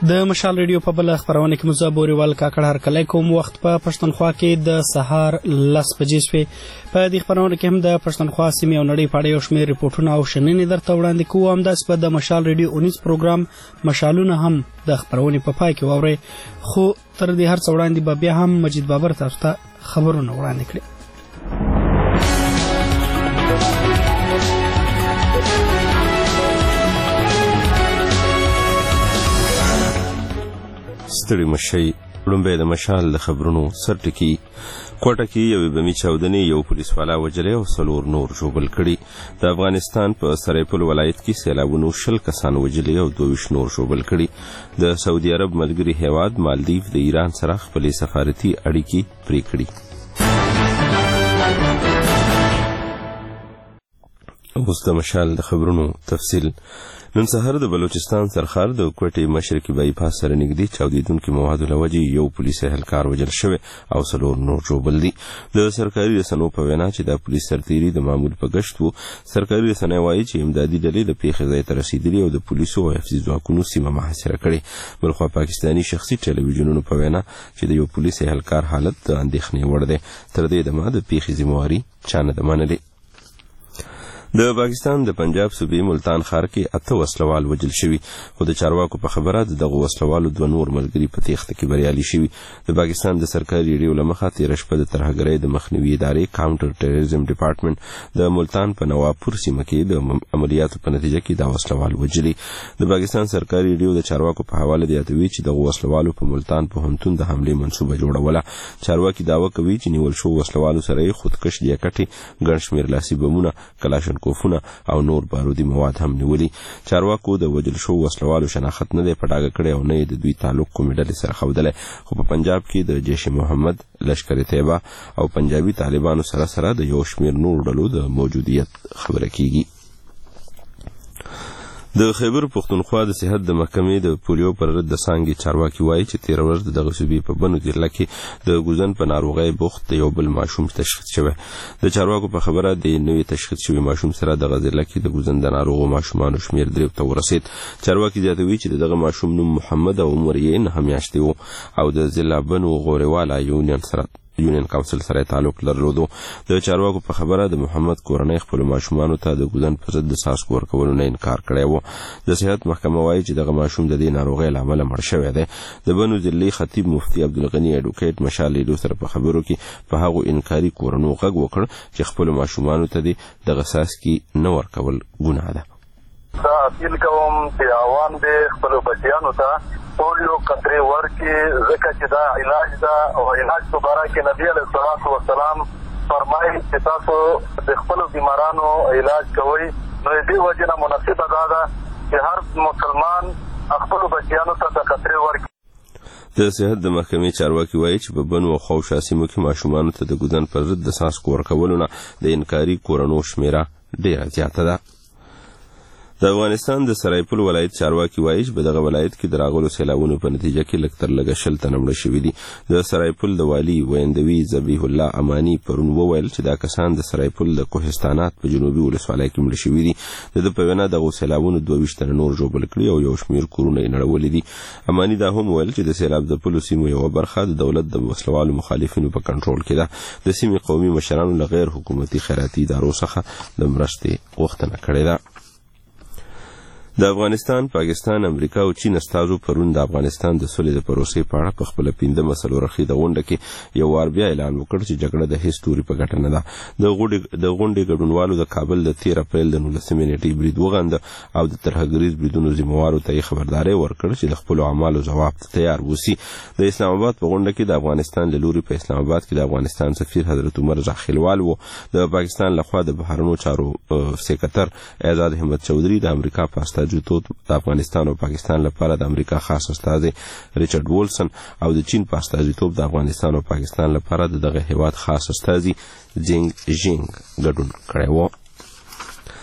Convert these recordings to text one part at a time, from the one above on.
د مشال ریډیو په بل خبرونه کې مزه بوريوال کاکړ هر کله کوم وخت په پښتونخوا کې د سهار 10 بجې شوي. په دې خبرونه کې هم د پښتونخوا سیمې او نړۍ په اړه یو شمېر ریپورتونه او شننې درته وړاندې کوو. همداسې په د مشال ریډیو 19 پروګرام مشالونه هم د خبرونې په پای کې واورئ. خو تر دې هر څه وړاندې به بیا هم مجید بابر تاسو ته خبرونه وړاندې کړي. ستړي مشي لومبه د مشال د خبرونو سرټکی کوټه کې یو بمی چاودنې یو پولیس والا وجلې او څلور نور ژوبل کړي. د افغانستان په سرایپل ولایت کې سیلابونو 20 کسان وجلې او 22 نور ژوبل کړي. د سعودي عرب ملګری هیواد مالدیو د ایران سره خپلې سفارتي اړیکې پرې کړي. اوس د مشال د خبرونو تفصیل. نن سهار د بلوچستان سرخار د کوټې مشرقي بایپاس سره نږدې چاودیدونکو موادو له وجې یو پولیس اهلکار وژل شوی او څلور نور ژوبل دي. د سرکاري رسنیو په وینا چې د پولیس سرتیري د معمول په گشت وو. سرکاري رسنۍ وایي چې امدادي ډلې د پیښې ځای ته رسیدلي او د پولیسو او حفظي ځواکونو سیمه محاصره کړې. بلخوا پاکستاني شخصي ټلویزیونونو په وینا چې د یو پولیس اهلکار حالت د اندېښنې وړ دی. تر دې دمه د پیښې ذمہواري چا نه ده منلې. د پاکستان د پنجاب صوبې ملتان ښار کې 8 وسلوال وژل شوي، خو د چارواکو په خبره دغه وسلوالو 2 نور ملګري په تېښته کې بریالي شوي. د پاکستان د سرکاري ریډیو له مخه تېره شپه د ترهګرۍ د مخنیوي ادارې کاونټر ټیرریزم ډپارټمنټ د ملتان په نوابپور سیمه کې د عملیاتو په نتیجه کې دا وسلوال وژلي. د پاکستان سرکاري ریډیو د چارواکو په حواله یادوي چې دغه وسلوالو په ملتان پوهنتون د حملې منصوبه جوړوله. چارواکي دعوه کوي چې نیول شوو وسلوالو سره یې خودکش جاکټې، ګڼ شمېر لاسي بمونه، کلاشنکوفونه او نور بارودي مواد هم نیولي. چارواکو د وژل شوو وسلوالو شناخت نه دی په ډاګه کړی او نه یې د دوی تعلق کومې ډلې سره ښودلی. خو په پنجاب کې د جیش محمد، لشکر طیبه او پنجابي طالبانو سره سره د یو شمېر نور ډلو د موجودیت خبره کیږي. د خیبر پښتونخوا د صحت د محکمې د پولیو پر ضد د څانګې چارواکي وایي چې 13 ورځ د دغه صوبې په بنو ضلع کې د ګوزن په ناروغۍ بوخت د یو بل ماشوم تشخیص شوی. د چارواکو په خبره د نوي تشخیص شوي ماشوم سره دغه ضلع کې د ګوزن د ناروغو ماشومانو شمېر 3 ته ورسید. چارواکي زیاتوي چې دغه ماشوم نوم محمد او عمر یې 9 میاشتې و او د ضلع بنو غوروالا یونین کونسل سره تعلق لرلو. د چارواکو په خبره د محمد کورنۍ خپل ماشومانو ته د ګوزن په ضد د څاڅکو ورکولو نه انکار کړی و. د صحت محکمه وایي چې دغه ماشوم د دې ناروغۍ له امله مړ شوی دی. د بنو ضلعي خطیب مفتي عبدالغني اډوکیټ مشال ریډیو سره په خبرو کې په هغو انکاري کورنو غږ وکړ چې خپل ماشومانو ته دغه څاڅکي نه ورکول ګناه ده. دا اپیل کوم چې عوام دې خپل بچیانو ته پولیو قطرې ورکړي، ځکه چې دا علاج ده او علاج په باره کې نبي علیه الصلاة والسلام فرمایي چې تاسو د خپلو بیمارانو علاج کوئ. نو د دې وجې نه مناسبه دا ده چې هر مسلمان خپلو بچیانو ته د قطرې ورکړي. د صحت د محکمې چارواکي وایي چې په بنو او خوشا سیمو کې ماشومانو ته د ګوزن پر ضد د څاڅکو ورکولو نه د انکاري کورنو شمېره ډېره زیاته ده. د افغانستان د سرایپل ولایت چارواکي وایي چې په دغه ولایت کې د راغلو سیلابونو په نتیجه کې لږ تر لږه 100 تنه مړه شوي دي. د سرایپل د والي ویندوي ذبیح الله اماني پرون وویل چې دا کسان د سرایپل د کوهستانات په جنوبي ولسوالۍ کې مړه شوي دي. د ده په وینا دغو سیلابونو 22 تنه نور ژوبل کړي او یو شمېر کورونه یې نړولي دي. اماني دا هم ویل چې د سیلاب ځپلو سیمو یوه برخه د دولت د وسلوالو مخالفینو په کنټرول کې ده. د سیمې قومي مشرانو له غیر حکومتي خیراتي ادارو څخه د مرستې غوښتنه کړې ده. د افغانستان، پاکستان، امریکا او چین استازو پرون د افغانستان د سولې د پروسې په اړه په خپله 15مه څلورخیزه غونډه کې یو وار بیا اعلان وکړ چې جګړه د هیڅ توري په ګټه نه ده. د غونډې ګډونوالو د کابل د 13 اپریل د 19 نیټې برید وغنده او د ترهګریز بریدونو ذمہوارو ته یې خبرداری ورکړ چې د خپلو اعمالو ځواب ته تیار اوسي. د اسلام آباد په غونډه کې د افغانستان له لوري په اسلام آباد کې د افغانستان سفیر حضرت عمر زاخیلوال و. د پاکستان لخوا د بهرنیو چارو سکرټر اعزاز احمد چودھری، د امریکا په د افغانستان او پاکستان لپاره د امریکا خاص استازی ریچارډ وولسن او د چین په استازیتوب د افغانستان او پاکستان لپاره د دغه هیواد خاص استازی زینګ ژینګ ګډون کړی و.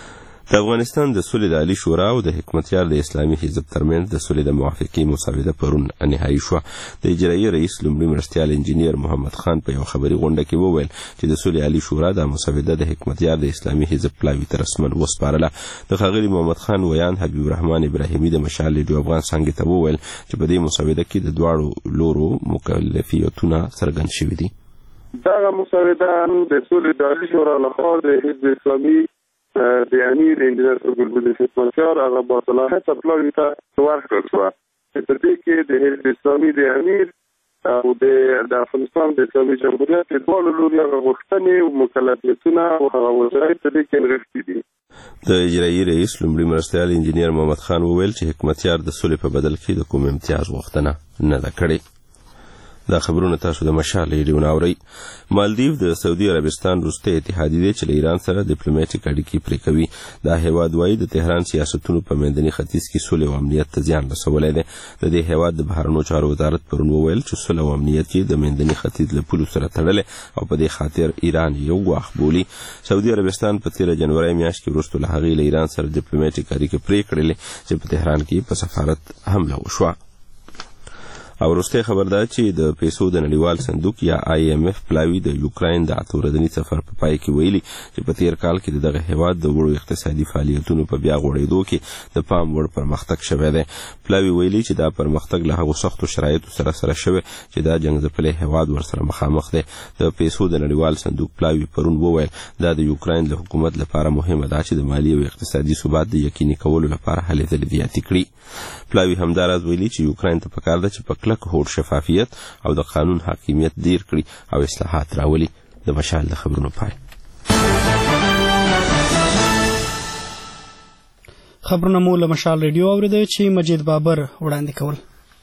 د افغانستان د سولې د عالي شورا او د حکمتیار د اسلامي حزب ترمنځ د سولې د موافقې مسوده پرون نهایي شوه. د اجرایي رئیس لومړي مرستیال انجینیر محمد خان په یو خبري غونډه کې وویل چې د سولې عالي شورا د مسوده د حکمتیار د اسلامي حزب پلاوي ته رسمن وسپارله. د ښاغلي محمد خان ویان حبیب الرحمن ابراهیمي د مشال ریډیو افغان څنګه ته وویل چې په دې مسوده کې د دواړو لورو مکلفیتونه څرګند شوي دي. دا مسوده د سولې د عالي شورا لخوا د حزب اسلامي د امیر انجینر ګلبدین حکمتیار هغه باصلاحیته پلاوي ته ورکړل شوه چې په دې کې د حزب اسلامي د امیر او د افغانستان د اسلامي جمهوریت د دواړو لورو هغه غوښتنې او مکلفیتونه او هغه وظایف په دې کې نغښتي دي. د اجرایي رئیس لومړي مرستیال انجینیر محمد خان وویل چې حکمتیار د سولې په بدل کې د کوم امتیاز غوښتنه نه ده کړې. دا خبرونه تاسو د مشال ریډیو ناوري. مالدیو د سعودي عربستان وروستی اتحادی دی چې له ایران سره ډیپلوماټیک اړیکې پرې کوي. دا هیواد وایي د تهران سیاستونو په منځني ختیځ کې سولې او امنیت ته زیان رسولی دی. د دې هیواد د بهرنیو چارو وزارت پرون وویل چې سوله او امنیت یې د منځني ختیځ له پولو سره تړلی او په دې خاطر ایران یو ګواښ بولي. سعودي عربستان په تېره جنوري میاشت کې وروسته له هغې له ایران سره ډیپلوماټیک اړیکې پرې کړلې چې په تهران کې په سفارت حمله وشوه. او وروستی خبر دا چې د پیسو د نړیوال صندوق یا IMF پلاوي د یوکراین د 8 ورځني سفر په پای کې ویلي چې په تیر کال کې دغه هیواد د وړو اقتصادي فعالیتونو په بیا غوړېدو کې د پام وړ پرمختګ شوی دی. پلاوي ویلي چې دا پرمختګ له هغو سختو شرایطو سره شوی چې دا جنګ ځپلی هیواد ورسره مخامخ دی. د پیسو د نړیوال صندوق پلاوي پرون وویل دا د یوکراین د حکومت لپاره مهمه ده چې د مالي او اقتصادي ثبات د یقیني کولو لپاره هلې ځلې زیاتې کړي. پلاوي همداراز ویلي چې یوکراین ته پکار ده چې په کلک هوډ شفافیت او د قانون حاکمیت دیر کړي او اصلاحات راولي. د مشال د خبرونو پای. خبرونه مو له مشال ریډیو اوریدل چې مجید بابر وړاندې کول.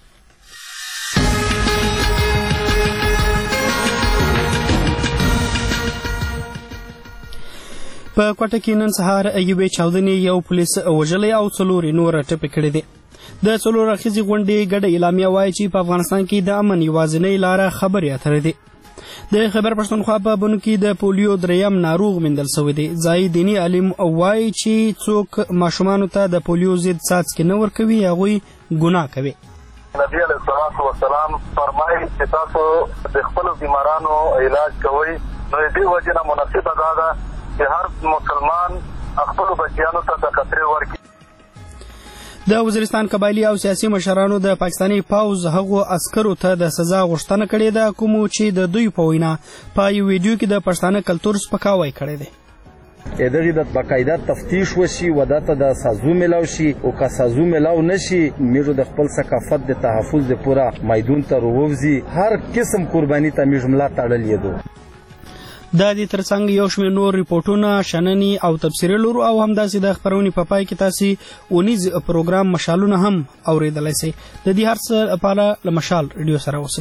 په کوټه کې نن سهار ایوب چاودنې یو پولیس وژلی او 4 نور ټپي کړي دي. د 4 اخیزي غونډې ګډه اعلامیه وایي چې په افغانستان کې د امن یوازینۍ لاره خبرې اترې دي. د خیبر پښتونخوا په بنو کې د پولیو 3 ناروغ موندل شوی دی. ځایي دیني عالم وایي چې څوک ماشومانو ته د پولیو ضد څاڅکي نه ورکوي هغوی ګناه کوي. نبی علیه الصلاة والسلام فرمایي چې تاسو د خپلو بیمارانو علاج کوئ، نو د دې وجې نه مناسبه دا ده چې هر مسلمان خپلو بچیانو ته د خطرې ورکړي. د وزیرستان قبایلي او سیاسي مشرانو د پاکستاني پوځ هغو عسکرو ته د سزا غوښتنه کړې ده کومو چې د دوی په وینا په یو ویډیو کې د پښتانه کلتور سپکاوی کړی دی. دغه د باقاعده تفتیش وشي و دته د سازو ملاو شي او که سازو ملاو نشي میرو د خپل ثقافت د تحفظ د پورا میدون ته وروزي هر قسم قرباني ته میجملا تړلې دو. د دې ترڅنګ یو شمېر نور ریپورټونه شننې او تبصرې لرو او همداسې د خپرونې په پای کې تاسې اونیز پروګرام مشالونه هم اوریدلی شئ. د دې هر څه لپاره له مشال ریډیو سره اوسئ.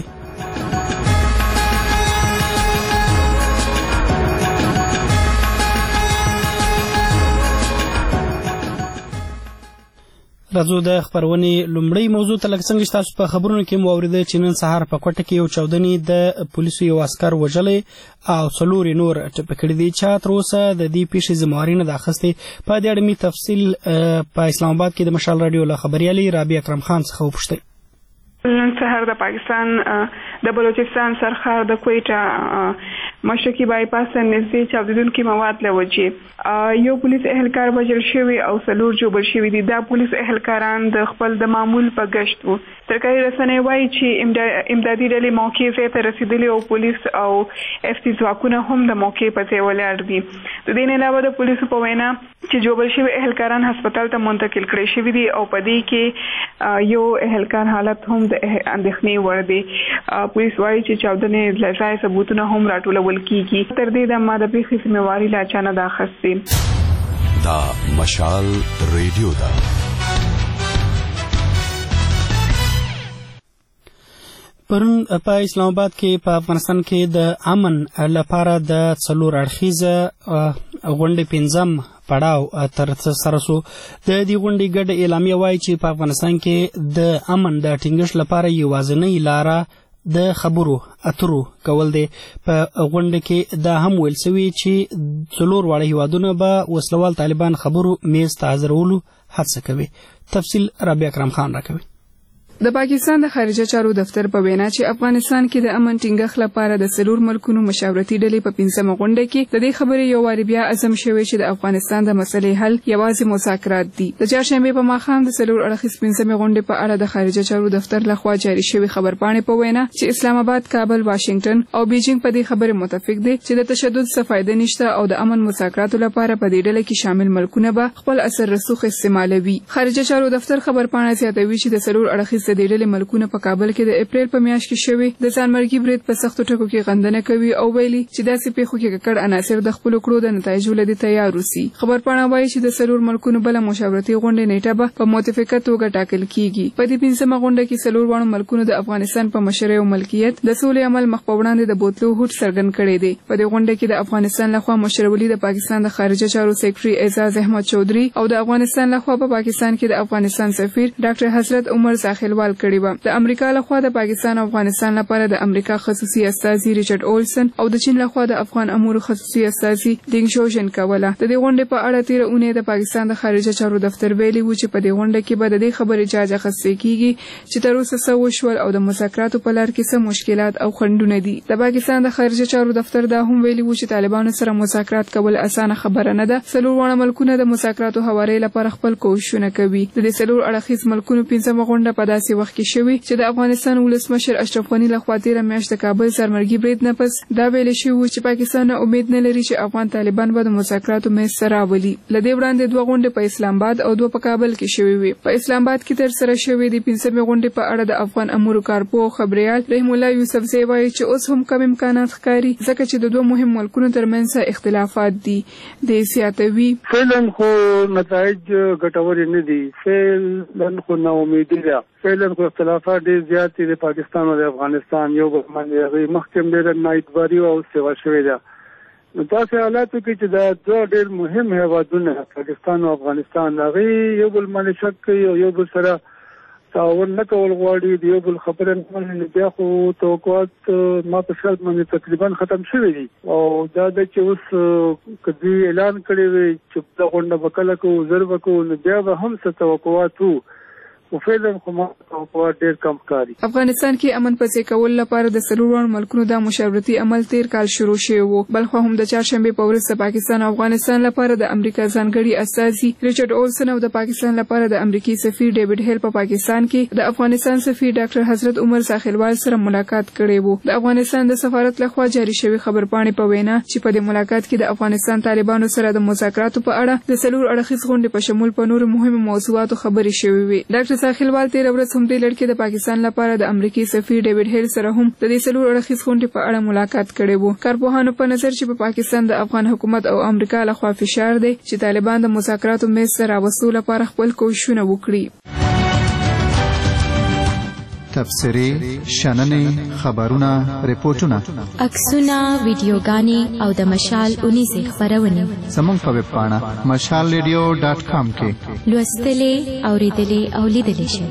راځو د خبرونې لومړی موضوع ته لږ څنګه تاسو په خبرونو کې مو اوریدل چې نن سهار په کوټه کې یو چاودنې د پولیسو یو عسکر وژلی او 4 نور ټپي کړي دي. چا تر اوسه د دې پیښې ذمهواري نه ده اخیستې. په دې اړه مې تفصیل په اسلام آباد کې د مشال راډیو له خبریالې رابعه اکرم خان څخه وپوښتئ. نن سهار د پاکستان د بلوچستان سرحد د کویټه مشرقي بایپاس نږدې چاودېدونکي مواد له وجې یو پولیس اهلکار وژل شوی او 4 جوړ شوي دي. دا پولیس اهلکاران د خپل د معمول په گشت وو. سرکاري رسنۍ وایي چې امدادي ډلې موقع ځای ته رسېدلي او پولیس او افتي ځواکونه هم د موقع په ځای ولاړ دي. د دې نه علاوه د پولیسو په وینا چې جوړ شوي اهلکاران هسپتال ته منتقل کړي شوي دي او په دې کې یو اهلکار حالت هم د اندېښنې وړ دی. پولیس وایي چې چاودنې له ځای ثبوتونه هم راټولول کیږي. تر دې دمه د پیښې ذمهواري لا چا نه ده اخیستې. دا مشال ریډیو ده. پرون په اسلام آباد کې په افغانستان کې د امن لپاره د 4 اړخیزه غونډې 5م پړاو تر سره شو. د دې غونډې ګډه اعلامیه وایي چې په افغانستان کې د امن د ټینګښت لپاره یوازینۍ لاره د خبرو اترو کول دی. په غونډه کې دا هم ویل شوی چې 4 واړه هیوادونه به وسلوال طالبان خبرو میز ته حاضرولو هڅه کوي. تفصیل رابعه اکرم خان راکوي. د پاکستان د خارجه چارو دفتر په وینا چې افغانستان کې د امن ټینګښت لپاره د 4 ملکونو مشاورتي ډلې په 15مه غونډه کې د دې خبرې یو واری بیا عزم شوی چې د افغانستان د مسلې حل یوازې مذاکرات دي. د چهارشنبه په ماښام د 4 اړخیز 15مه غونډې په اړه د خارجه چارو دفتر لخوا جاری شوی خبرپاڼې په وینا چې اسلام آباد، کابل، واشنگټن او بیجینګ په دې خبره متفق دي چې د تشدد څخه فائدہ نشته او د امن مذاکراتو لپاره په دې ډله کې شامل ملکونه به خپل اثر رسوخ استعمالوي. خارجه چارو دفتر خبرپاڼه زیاتوي چې د 4 اړخیز د دې ډلې ملکونه په کابل کې د اپریل په میاشت کې شوی د ځانمرګي برید په سختو ټکو کې غندنه کوي او ویلي چې داسې پیښو کې ککړ عناصر د خپل کړو د نتایجو لدی تیار وسی. خبرپاڼه وایي چې د 4 ملکونو بل مشاورتي غونډه نیټه به په متفقه توګه ټاکل کیږي. په دې 15مه غونډه کې 4 وړو ملکونو د افغانستان په مشرۍ او ملکیت د سولې عمل مخ په وړاندې د بوتلو هوټ څرګند کړی دی. په دې غونډه کې د افغانستان لخوا مشرولي د پاکستان د خارجه چارو سیکریټري اعزاز احمد چودري او د افغانستان لخوا په پاکستان کې د افغانستان سفیر ډاکټر حضرت عمر ساحلوال کړی و. د امریکا لخوا د پاکستان او افغانستان لپاره د امریکا خصوصي استازي ریچارډ اولسن او د چین لخوا د افغان امور خصوصي استازي دینګ شوژن کوله. د دې غونډې په اړه 13 اونۍ د پاکستان د خارجه چارو دفتر ویلي و چې په دې غونډه کې به د دې خبرې جاج اخیستل کیږي چې تر اوسه څه وشول او د مذاکراتو په لار کې څه مشکلات او خنډونه دي. د پاکستان د خارجه چارو دفتر دا هم ویلي و چې طالبانو سره مذاکرات کول اسانه خبره نه ده. 4 وړ ملکونه د مذاکراتو هواري لپاره خپل کوښښونه کوي. د دې 4 اړخیز ملکونو 15مه غونډه په داسې وخت کې شوی چې د افغانستان ولسمشر اشرف غنی لخوا 13 میاشت د کابل ځانمرګي برید نه پس دا ویل شوی چې پاکستان امید نه لري چې افغان طالبان به د مذاکراتو میز سره راولي. لدې وړاندې 2 غونډې په اسلام آباد او 2 په کابل کې شوې وي. په اسلام آباد کې تر سره شوې د 15مه غونډې په اړه د افغان امور کارپو خبريال رحم الله یوسفزی وایي چې اوس هم کم امکانات ښکاري ځکه چې د 2 مهم ملکونو ترمنځ اختلافات دي. د سیاتوي فعلا خو نتایج ګټور نه دي، فعلا خو نا امیدي ده، فعلا خو اختلافات ډېر زیات دي د پاکستان او د افغانستان یو بل باندې مخکې ډېر نایټواري او سیوا شوې ده. نو تاسو حالاتو کې چې دا 2 ډېر مهم هیوادونه پاکستان او افغانستان هغه یو بل باندې شک کوي او یو بل سره تعاون نه کول غواړي، د یو بل خبره نه بیا خو توقعات ما په شرط باندې تقریبا ختم شوی دي او دا د چې اوس کدي اعلان کړی وي چې دا غونډه وکړه کو زر وکړو نو بیا به هم څه توقعات وو او فعلا کومه توقعات ډېر کم کاری. افغانستان کې امن پسې کول لپاره د 4 ملکونو د مشاورتي عمل 13 کال شروع شوی وو. بل خو هم د چهارشنبه په ورځ د پاکستان او افغانستان لپاره د امریکا ځانګړي استازي ریچارډ اولسن او د پاکستان لپاره د امریکایي سفیر ډیوډ هیل په پاکستان کې د افغانستان سفیر ډاکټر حضرت عمر ساحلوال سره ملاقات کړی وو. د افغانستان د سفارت لخوا جاری شوی خبرپاڼې په وینا چې په دې ملاقات کې د افغانستان طالبانو سره د مذاکراتو په اړه د 4 اړخیز غونډې په شمول په نورو مهمو موضوعاتو خبرې شوې وي. ډاکټر ساحلوال 13 ورځ هم د لړکې د پاکستان لپاره د امریکایي سفیر ډیوډ هیل سره هم د دې 4 اړخیز غونډې په اړه ملاقات کړی وو. کارپوهانو په نظر چې په پاکستان د افغان حکومت او امریکا لخوا فشار دی چې طالبان د مذاکراتو میز سره راوستو لپاره خپل کوښښونه وکړي. تفسیری شننې خبرونه ریپورتونه عکسونه ویډیوګانې او د مشال 19 خبرونه زموږ په ویب پاڼه mashalradio.com کې لوستلې اوریدلې او لیدلې شئ.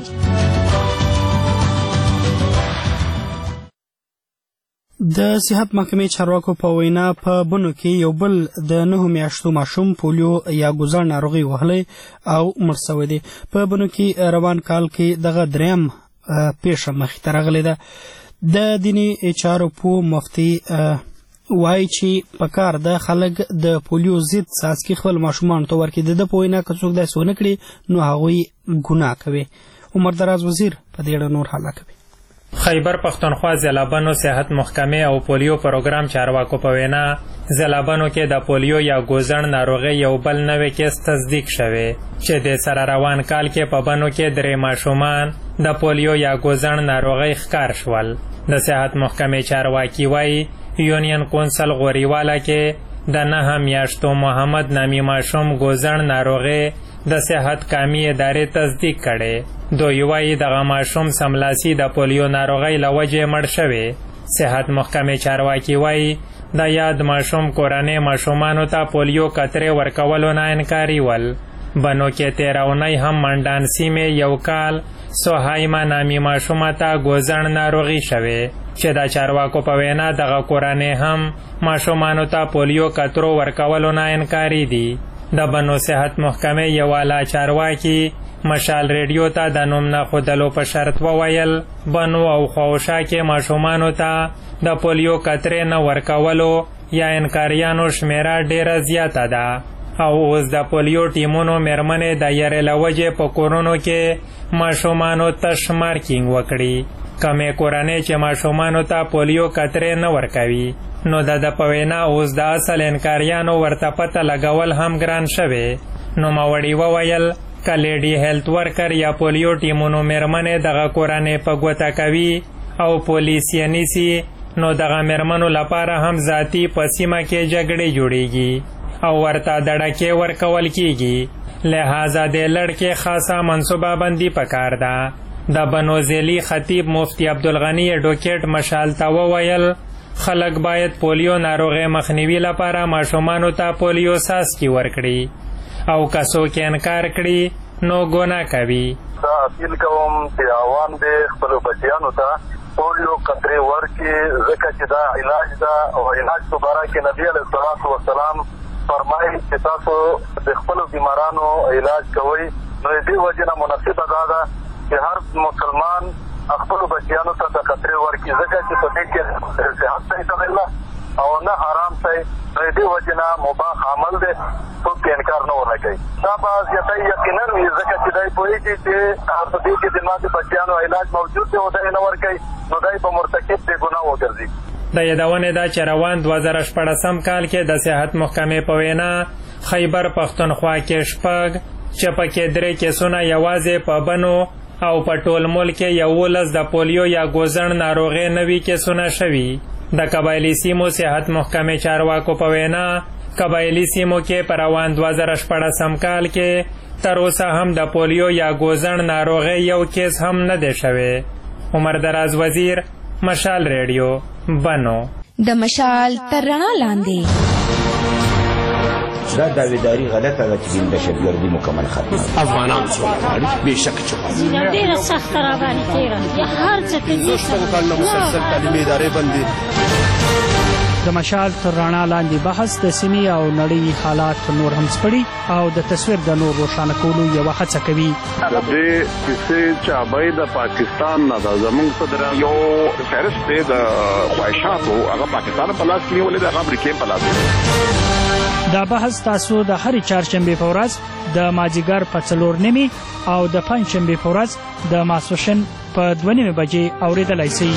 د صحت محکمې چارواکو په وینا په بنو کې یو بل د 9 میاشتو ماشوم پولیو یا ګوزار ناروغي وهلی او مړ شوی دی. په بنو کې روان کال کې دغه دریم پیښه مخې ته راغلې ده. د دیني چارو په مفتي وایي چې په کار د خلک د پولیو ضد څاڅکي خپل ماشومانو ته ورکړي. د په وینا که څوک داسې ونه کړي نو هغوی ګناه کوي. عمر دراز وزیر په دې اړه نور حاله کوي. خیبر پختونخوا ضلع بنو صحت محکمې او پولیو پروګرام چارواکو په وینا ضلع بنو کې د پولیو یا ګوزڼ ناروغۍ یو بل نوی کیس تصدیق شوی چې د سره روان کال کې په بنو کې 3 ماشومان د پولیو یا ګوزڼ ناروغۍ ښکار شول. د صحت محکمې چارواکي وایي یونین کونسل غوریواله کې د 9 میاشتو محمد نامی ماشوم ګوزڼ ناروغۍ د صحت کامی ادارې تصدیق کړي. دوی وایي دغه ماشوم سملاسي د پولیو ناروغۍ له وجې مړ شوی. صحت محکمې چارواکي وایي د یاد ماشوم کورنۍ ماشومانو ته پولیو قطرې ورکولو نه انکاري ول. بنو کې 13 اونۍ هم منډان سیمې یو کال سوهایما نامی ماشومه ته ګوزڼ ناروغي شوی. چې د چارواکو په وینا دغه کورنۍ هم ماشومانو ته پولیو کترو ورکولو نه انکاري دي. د بنو صحت محکمې یو اعلی چارواکي مشال ریډیو ته د نوم نه ښودلو په شرط وویل بنو او خواوشا کې ماشومانو ته د پولیو کترې نه ورکولو یا انکاریانو شمیره ډیره زیاته ده او اوس د پولیو ټیمونو میرمنې د یارې له وجې په کورونو کې ماشومانو تش مارکینګ وکړي. کمې کورنۍ چې ماشومانو ته پولیو کترې نه ورکوي نو د په وینا اوس د اصل انکاریانو ورته پته لګول هم ګران شوی. نوموړي وویل که لیډي هیلث ورکر یا پولیو ټیمونو میرمنې دغه کورنۍ په ګوته کوي او پولیس یې نیسي نو دغه میرمنو لپاره هم ذاتي په سیمه کې جګړې جوړیږي او ورته دړکې ورکول کیږي. لہذا د لړکې خاصه منصوبه بندي پکار ده. د بنوزیلی خطیب مفتی عبدالغنی اډوکیټ مشال ته وویل خلک باید پولیو ناروغۍ مخنیوي لپاره ماشومانو ته پولیو څاڅکي ورکړي او که څوک انکار کړي نو ګناه کوي. دا اپیل کوم چې عوام د خپلو بچیانو ته پولیو قطرې ورکړي ځکه چې دا علاج ده او علاج په باره کې نبي علیه الصلاة والسلام فرمایي چې تاسو د خپلو بیمارانو علاج کوئ. نو د دې وجې نه مناسبه دا ده چې هر مسلمان خپلو بچیانو ته د قطرې ورکړي ځکه چې په دې کې صحت ته انشاءالله او نه حرام ته. نو د دې وجې نه مباح عمل دی، څوک پرې انکار نه ورنه کوي. دا به زیاتی یقینا وي ځکه چې دی پوهېږي چې په دې کې د ما د بچیانو علاج موجود دی او دی نه ورکوي نو دی به مرتکب د ګناه وګرځي. د یادونې ده چې روان 2014 کال کې د صحت محکمې په وینا خیبر پښتونخوا کې 6 چې پکې 3 کیسونه یوازې په بنو او په ټول ملک کې 11 د پولیو یا ګوزڼ ناروغۍ نوي کیسونه شوي. د قبایلي سیمو صحت محکمې چارواکو په وینا قبایلي سیمو کې په روان 2014 کال کې تر اوسه هم د پولیو یا ګوزڼ ناروغۍ یو کیس هم نه دی شوی. عمر دراز وزیر، مشال ریډیو، بنو. د مشال تر رڼا لاندې دا داویداری غلطه ده چې د دهشتګردي مکمل ختمه افغانان سوله غواړي بېشکه چې ډېره سخته راباندې تېره یا هر څه کوي شپږو کلونو مسلسل تعلیمي ادارې بندي. د مشال تر رڼا لاندې بحث د سیمې او نړۍ حالات نور هم سپړي او د تصویر د نور روښانه کولو یوه هڅه کوي. د دې کیسې چابۍ د پاکستان نه ده. زموږ صدران یو فهرست دی د خواهشاتو هغه پاکستان په لاس کې نیولې ده، هغه امریکې په لاس کې. دا بحث تاسو د هرې چهارشنبې په ورځ د مازدیګر په 4:30 او د پنجشنبې په ورځ د ماسپښین په 2:30 بجې اورېدلی شئ.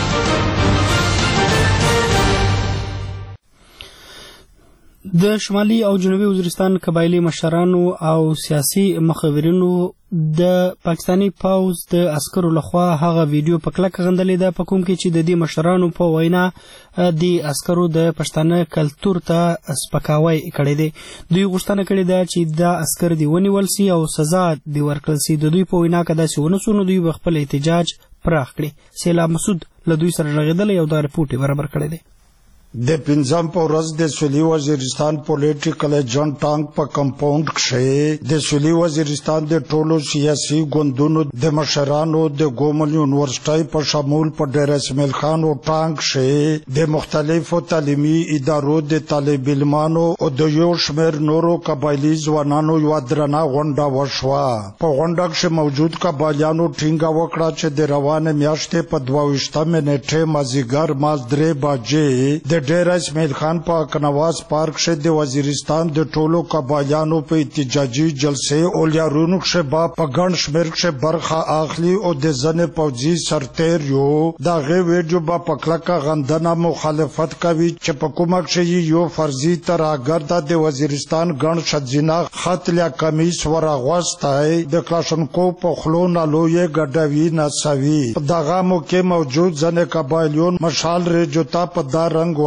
د شمالي او جنوبي وزیرستان قبایلي مشرانو او سیاسي مخورینو د پاکستانی پوز د عسکرو لخوا هغه ویډیو په کلکه غندلې ده په کوم کې چې د دې مشرانو په وینا د عسکرو د پښتانه کلتور ته سپکاوی کړی دی. دوی غوښتنه کړې ده چې دا عسکر دی ونیول سي او سزا دی ورکړل سي. د دوی په وینا که داسې ونه سو نو دوی به خپل احتجاج پراخ کړي. سیلاب مسعود له دوی سره غږېدلی او دا رپورټ یې برابر کړی دی. د پنځم په ورځ د سویلي وزیرستان پولیټیکل ایجنټ ټانک په کمپاوند کې د سویلي وزیرستان د ټولو سیاسي ګوندونو د مشرانو د ګومل یونیورسيټي په شمول په ډیر اسماعیل خان او ټانک کې د مختلفو تعلیمي ادارو د طالب علمانو او د یو شمېر نورو قبایلي ځوانانو یو درنه غونډه وشوه. په غونډه کې موجود قبایلیانو ټینګه وکړه چې د روانه میاشتې په 22 منټه مازیګر ماز 3 بجې د ډیر اسماعیل خان په کنواس پارک کې د وزیرستان د ټولو قبایلیانو په احتجاجي جلسې او لیارونو کې په ګڼ شمېر کې برخه اخلي او د ځنې پوځي سرتیریو د هغې ویډیو په کلکه غندنه مخالفت کوي چې په کومه کې یو فرضي ترهګر د وزیرستان ګڼ ښځینه خط یا کمیس ورغوستی د کلاشنکو په خولو نه لویې ګډوي نڅوي. په دغه موقع موجود ځنې قبایلیون مشال ریډیو ته په دا رنګ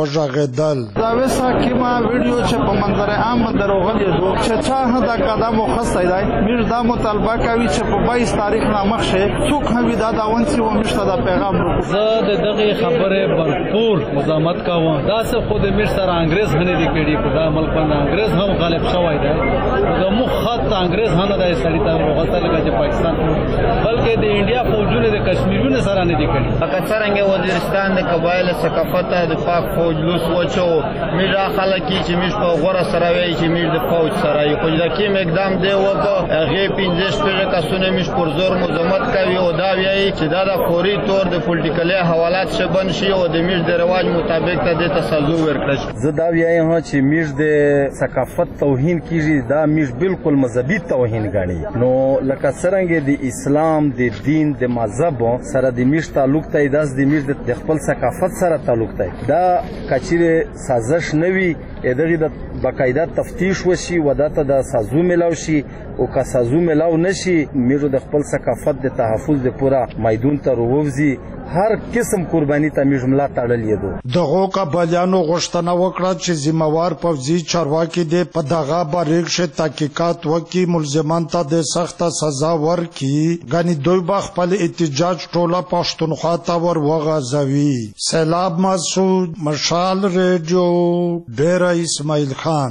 وژغېدل. دا وسه کیما ویډیو چې په منظر عام دروغلی شو چې چا دا قدم وخصی دی موږ دا مطالبه کوي چې په 22 تاریخ نامخ شي څوک هم دا داونسي و مشته دا پیغام ورکړي. زه د دغه خبره برپور مزاحمت کوم. دا څه خود مر سره انګريز هنه دي کړي په دا ملک باندې انګريز هم غالب شوی دی. دا مخ خط انګريز هنه د سړی ته وغوښتل چې پاکستان بلکې د انډیا فوجونه د کشمیرونو سره نه دي کړي. اکثرنګ وزیرستان د قبایل ثقافت د پاک فوج لوس وچو میرا خلک چې مش په غوړه سره وی چې میر د فوج سره یو خو دا کیم اقدام دی وکړه هغه 15 پیړه کسونه مش پر زور مزاحمت کوي او دا وی چې دا د فوري تور د پولیټیکلي حوالات شبن شي او د میر د رواج مطابق ته د تسلو ورکړي. زه دا وایم چې میر د ثقافت توهین کیږي دا میر بالکل مذهبي توهین غاڼي نو لکه څنګه د اسلام د دین د مذهب سره د میر تعلق ته داس د میر د خپل ثقافت سره تعلق ته دا کچيره سازش نوي دغه د باقاعده تفتیش وشي وداته د سازو ملاو شي او که سازو ملاو نشي میرو د خپل ثقافت د تحفظ د پورا میدون ته وروزي هر قسم قرباني ته مجمله تړلې دو. دغه قبایانو غوښتنه وکړه چې ذمہوار پوځي چارواکي د په دغه باریک شه تحقیقات وکړي ملزمان ته د سخت سزا ورکړي غني دوی به خپل احتجاج ټوله پښتونخوا ته ور وغځوي. سیلاب مسعود مشال ریډیو ډیره اسماعیل خان.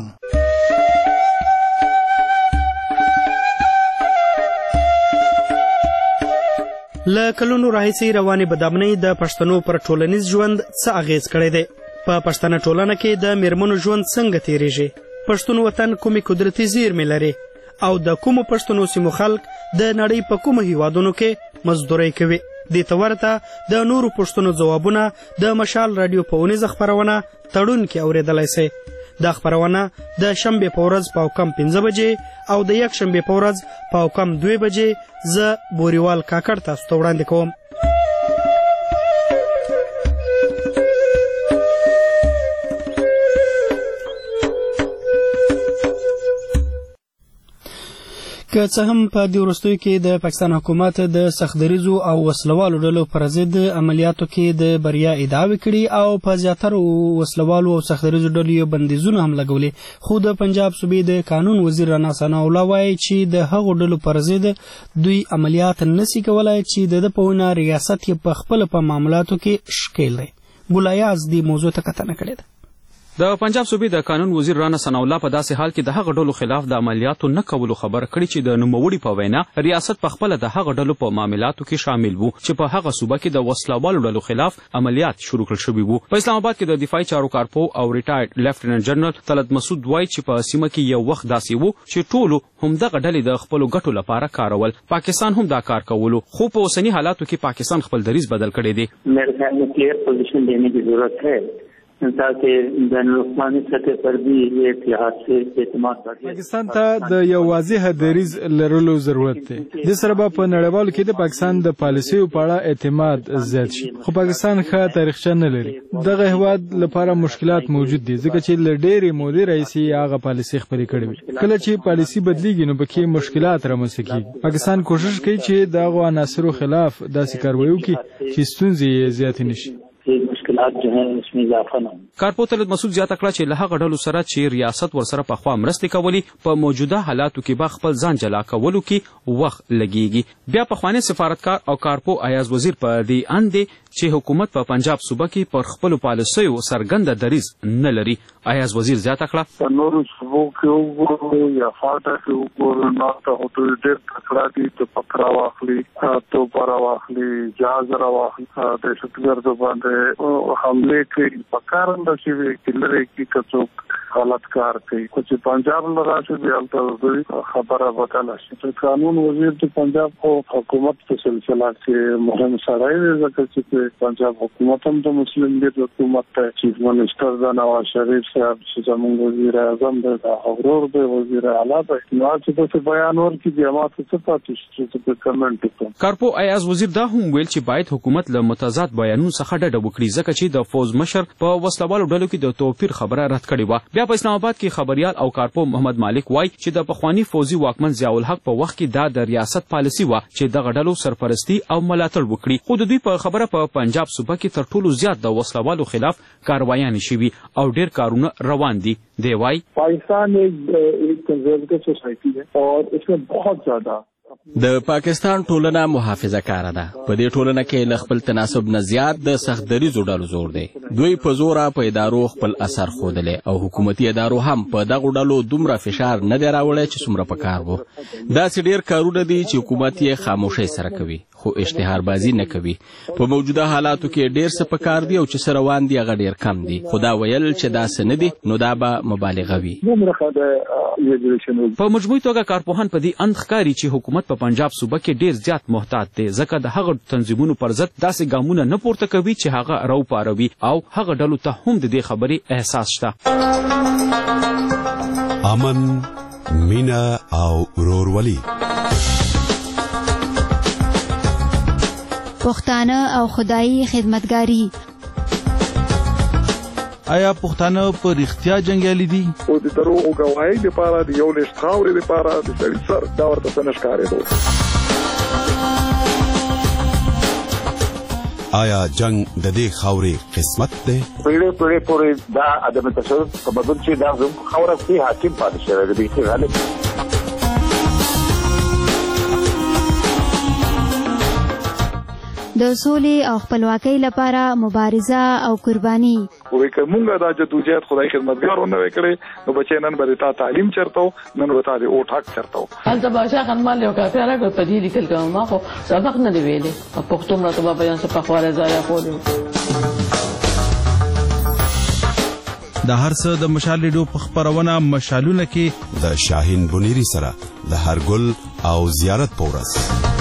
له کلونو راهیسې روانې بدامنۍ د پښتنو پر ټولنیز ژوند څه اغیز کړی دی؟ په پښتنه ټولنه کې د میرمنو ژوند څنګه تیریږي؟ پښتون وطن کومې قدرتي زیرمې لري او د کومو پښتنو سیمو خلک د نړۍ په کومو هیوادونو کې مزدورۍ کوي؟ دې ته ورته د نورو پښتنو ځوابونه د مشال راډیو په اونیزه خپرونه تړون کې اورېدلی سئ. دا خپرونه د شنبې په ورځ پاوکم 15 بجې او د یک شنبې په ورځ پاوکم 2 بجې زه بوریوال کاکړ تاسو ته وړاندې کوم. که څه هم په دې وروستیو کې د پاکستان حکومت د سختدریزو او وسلوالو ډلو پر ضد عملیاتو کې د بریا ادعاوې کړي او په زیاترو وسلوالو او سختدریزو ډلو یې بندیزونه هم لګولي، خو د پنجاب صوبې د قانون وزیر رانا ثناء الله وایي چې د هغو ډلو پر ضد دوی عملیات نشي کولای چې د ده په وینا ریاست یې په خپله په معاملاتو کې ښکیل دی. ګلایاز دې موضوع ته کتنه کړې ده. د پنجاب صوبې د قانون وزیر رانا ثناء الله په داسې حال کې د هغه ډلو خلاف د عملیاتو نه کولو خبر کړي چې د نوموړي په وینا ریاست په خپله د هغه ډلو په معاملاتو کې شامل وو چې په هغه صوبه کې د وسلوالو ډلو خلاف عملیات شروع کړل شوي وو. په اسلام آباد کې د دفاعي چارو کارپو او ریټایرډ لیفټیننټ جنرال طلعت مسعود وایي چې په سیمه کې یو وخت داسې وو چې ټولو همدغه ډلې د خپلو ګټو لپاره کارول. پاکستان هم دا کار کولو، خو په اوسني حالاتو کې پاکستان خپل دریځ بدل کړی دی. تاکہ بین الاقوامی سطح پر بھی یہ اتحاد سے اعتماد بڑھے. پاکستان ته د یو واضح دریځ لرلو ضرورت دی. د سره به په نړیوالو کې د پاکستان د پالیسیو په اړه اعتماد زیات شي. خو پاکستان ښه تاریخچه نه لري. دغه هیواد لپاره مشکلات موجود دي ځکه چې له ډېرې مودې راهیسې هغه پالیسي خپلې کړې وي. کله چې پالیسي بدلیږي نو پکې مشکلات رامنځته کېږي. پاکستان کوشش کوي چې دغو عناصرو خلاف داسې کاروایی وکړي چې ستونزې یې زیاتې نشي. کارپو طلعت مسعود زیاته کړه چې له هغه ډلو سره چې ریاست ورسره پخوا مرستې کولې په موجوده حالاتو کې به خپل ځان جلا کولو کې وخت لګیږي. بیا پخوانی سفارتکار او کارپو ایاز وزیر په دې اند دی چې حکومت په پنجاب صوبه کې پر خپلو پالیسیو څرګنده دریځ نه لري. ایاز وزیر زیاته کړه په نورو صوبو کې وګورو یا فاټا کې وګورو نو ته هوټل ډېر تکړه دي ته پکړه واخلي تو پارا واخلي جهاز را واخلي د شتګردو باندې حمله کوي پکارن د شي کلره کې کڅوک غلط کار کوي. چې پنجاب لراشه دی البته خبره وکړه چې قانون وزیر د پنجاب حکومت په سلسله کې مهم سړی دی ځکه چې پنجاب حکومت هم د مسلم لیگ حکومت ته چیف منسٹر د نواز شریف صاحب چې زموږ وزیر اعظم دی اورور دی وزیر اعلی دی نو چې په بیان ورکړي د ماته څه پاتې چې په کمنټ وکړي. کارپو ایاز وزیر دا هم ویل چې باید حکومت له متضاد بیانونو څخه ډډه وکړي ځکه چې د فوز مشر په وسلوالو ډلو کې د توپیر خبره رد کړې وه. بیا بیا په اسلام آباد کې خبريال او کارپو محمد مالک وایي چې د پخوانی فوزي واکمن ضیاء الحق په وخت کې دا د ریاست پالیسي وه چې دغه ډلو سرپرستی او ملاتړ وکړي، خو د دوی په خبره په پنجاب صوبه کې تر ټولو زیات د وسلوالو خلاف کاروایانې شوي او ډیر کارونه روان دي. دی وايي پاکستان ایک کنزرویٹو سوسائٹی ہے اور اس میں بہت زیادہ د پاکستان ټولنه محافظه کاره ده. په دې ټولنه کې له خپل تناسب نه زیات د سخت دریزو ډلو زور دی. دوی په زوره په ادارو خپل اثر ښودلی او حکومتي ادارو هم په دغو ډلو دومره فشار نه دی راوړی چې څومره پکار و. داسې ډېر کارونه دي چې حکومت یې خاموشۍ سره کوي خو اشتهاربازي نه کوي. په موجوده حالاتو کې ډېر څه پکار دي او چې څه روان دي هغه ډېر کم دي. خو دا ویل چې داسې نه دي نو دا به مبالغه وي. په مجموعي توګه کارپوهان په دې اند ښکاري چې حکومت په پنجاب صوبه کې ډېر زیات محتاط دی، ځکه د هغه تنظیمونو پر ضد داسې ګامونه نه پورته کوي چې هغه راوپاروي او هغه ډلو ته هم د دې خبرې احساس شته. امن، مینه او ورورولي، پښتانه او خدایي خدمتګاري. آیا پښتانه په رښتیا جنګیالي دي؟ او د دروغو ګواهۍ لپاره د یو لږ خاورې لپاره د سړي سر دا ورته څه نه ښکارېدو. آیا جنگ د دې خاورې قسمت دی؟ پیړۍ پورې دا عدم تصرف په بدل چې دا زموږ خاوره کې حاکم پاتې شوی دی. بیخي غالب د سولې او خپلواکۍ لپاره مبارزه او قرباني. وې که مونږ دا جدوجہد خدای خدمتګارو نه وکړي نو بچی نن به تا تعلیم چرته نن به تا د اوټ حق چرته. هلته بادشاه خانمان یو کافي راکړ په دې لیکل کوم ما خو سبق نه دی ویلی پښتو مراته بابا جان څه پخواله ځای خو د هر څه د مشال ریډیو په خبرونه مشالونه کې د شاهین بنيري سره د هرګل او زیارت پورس.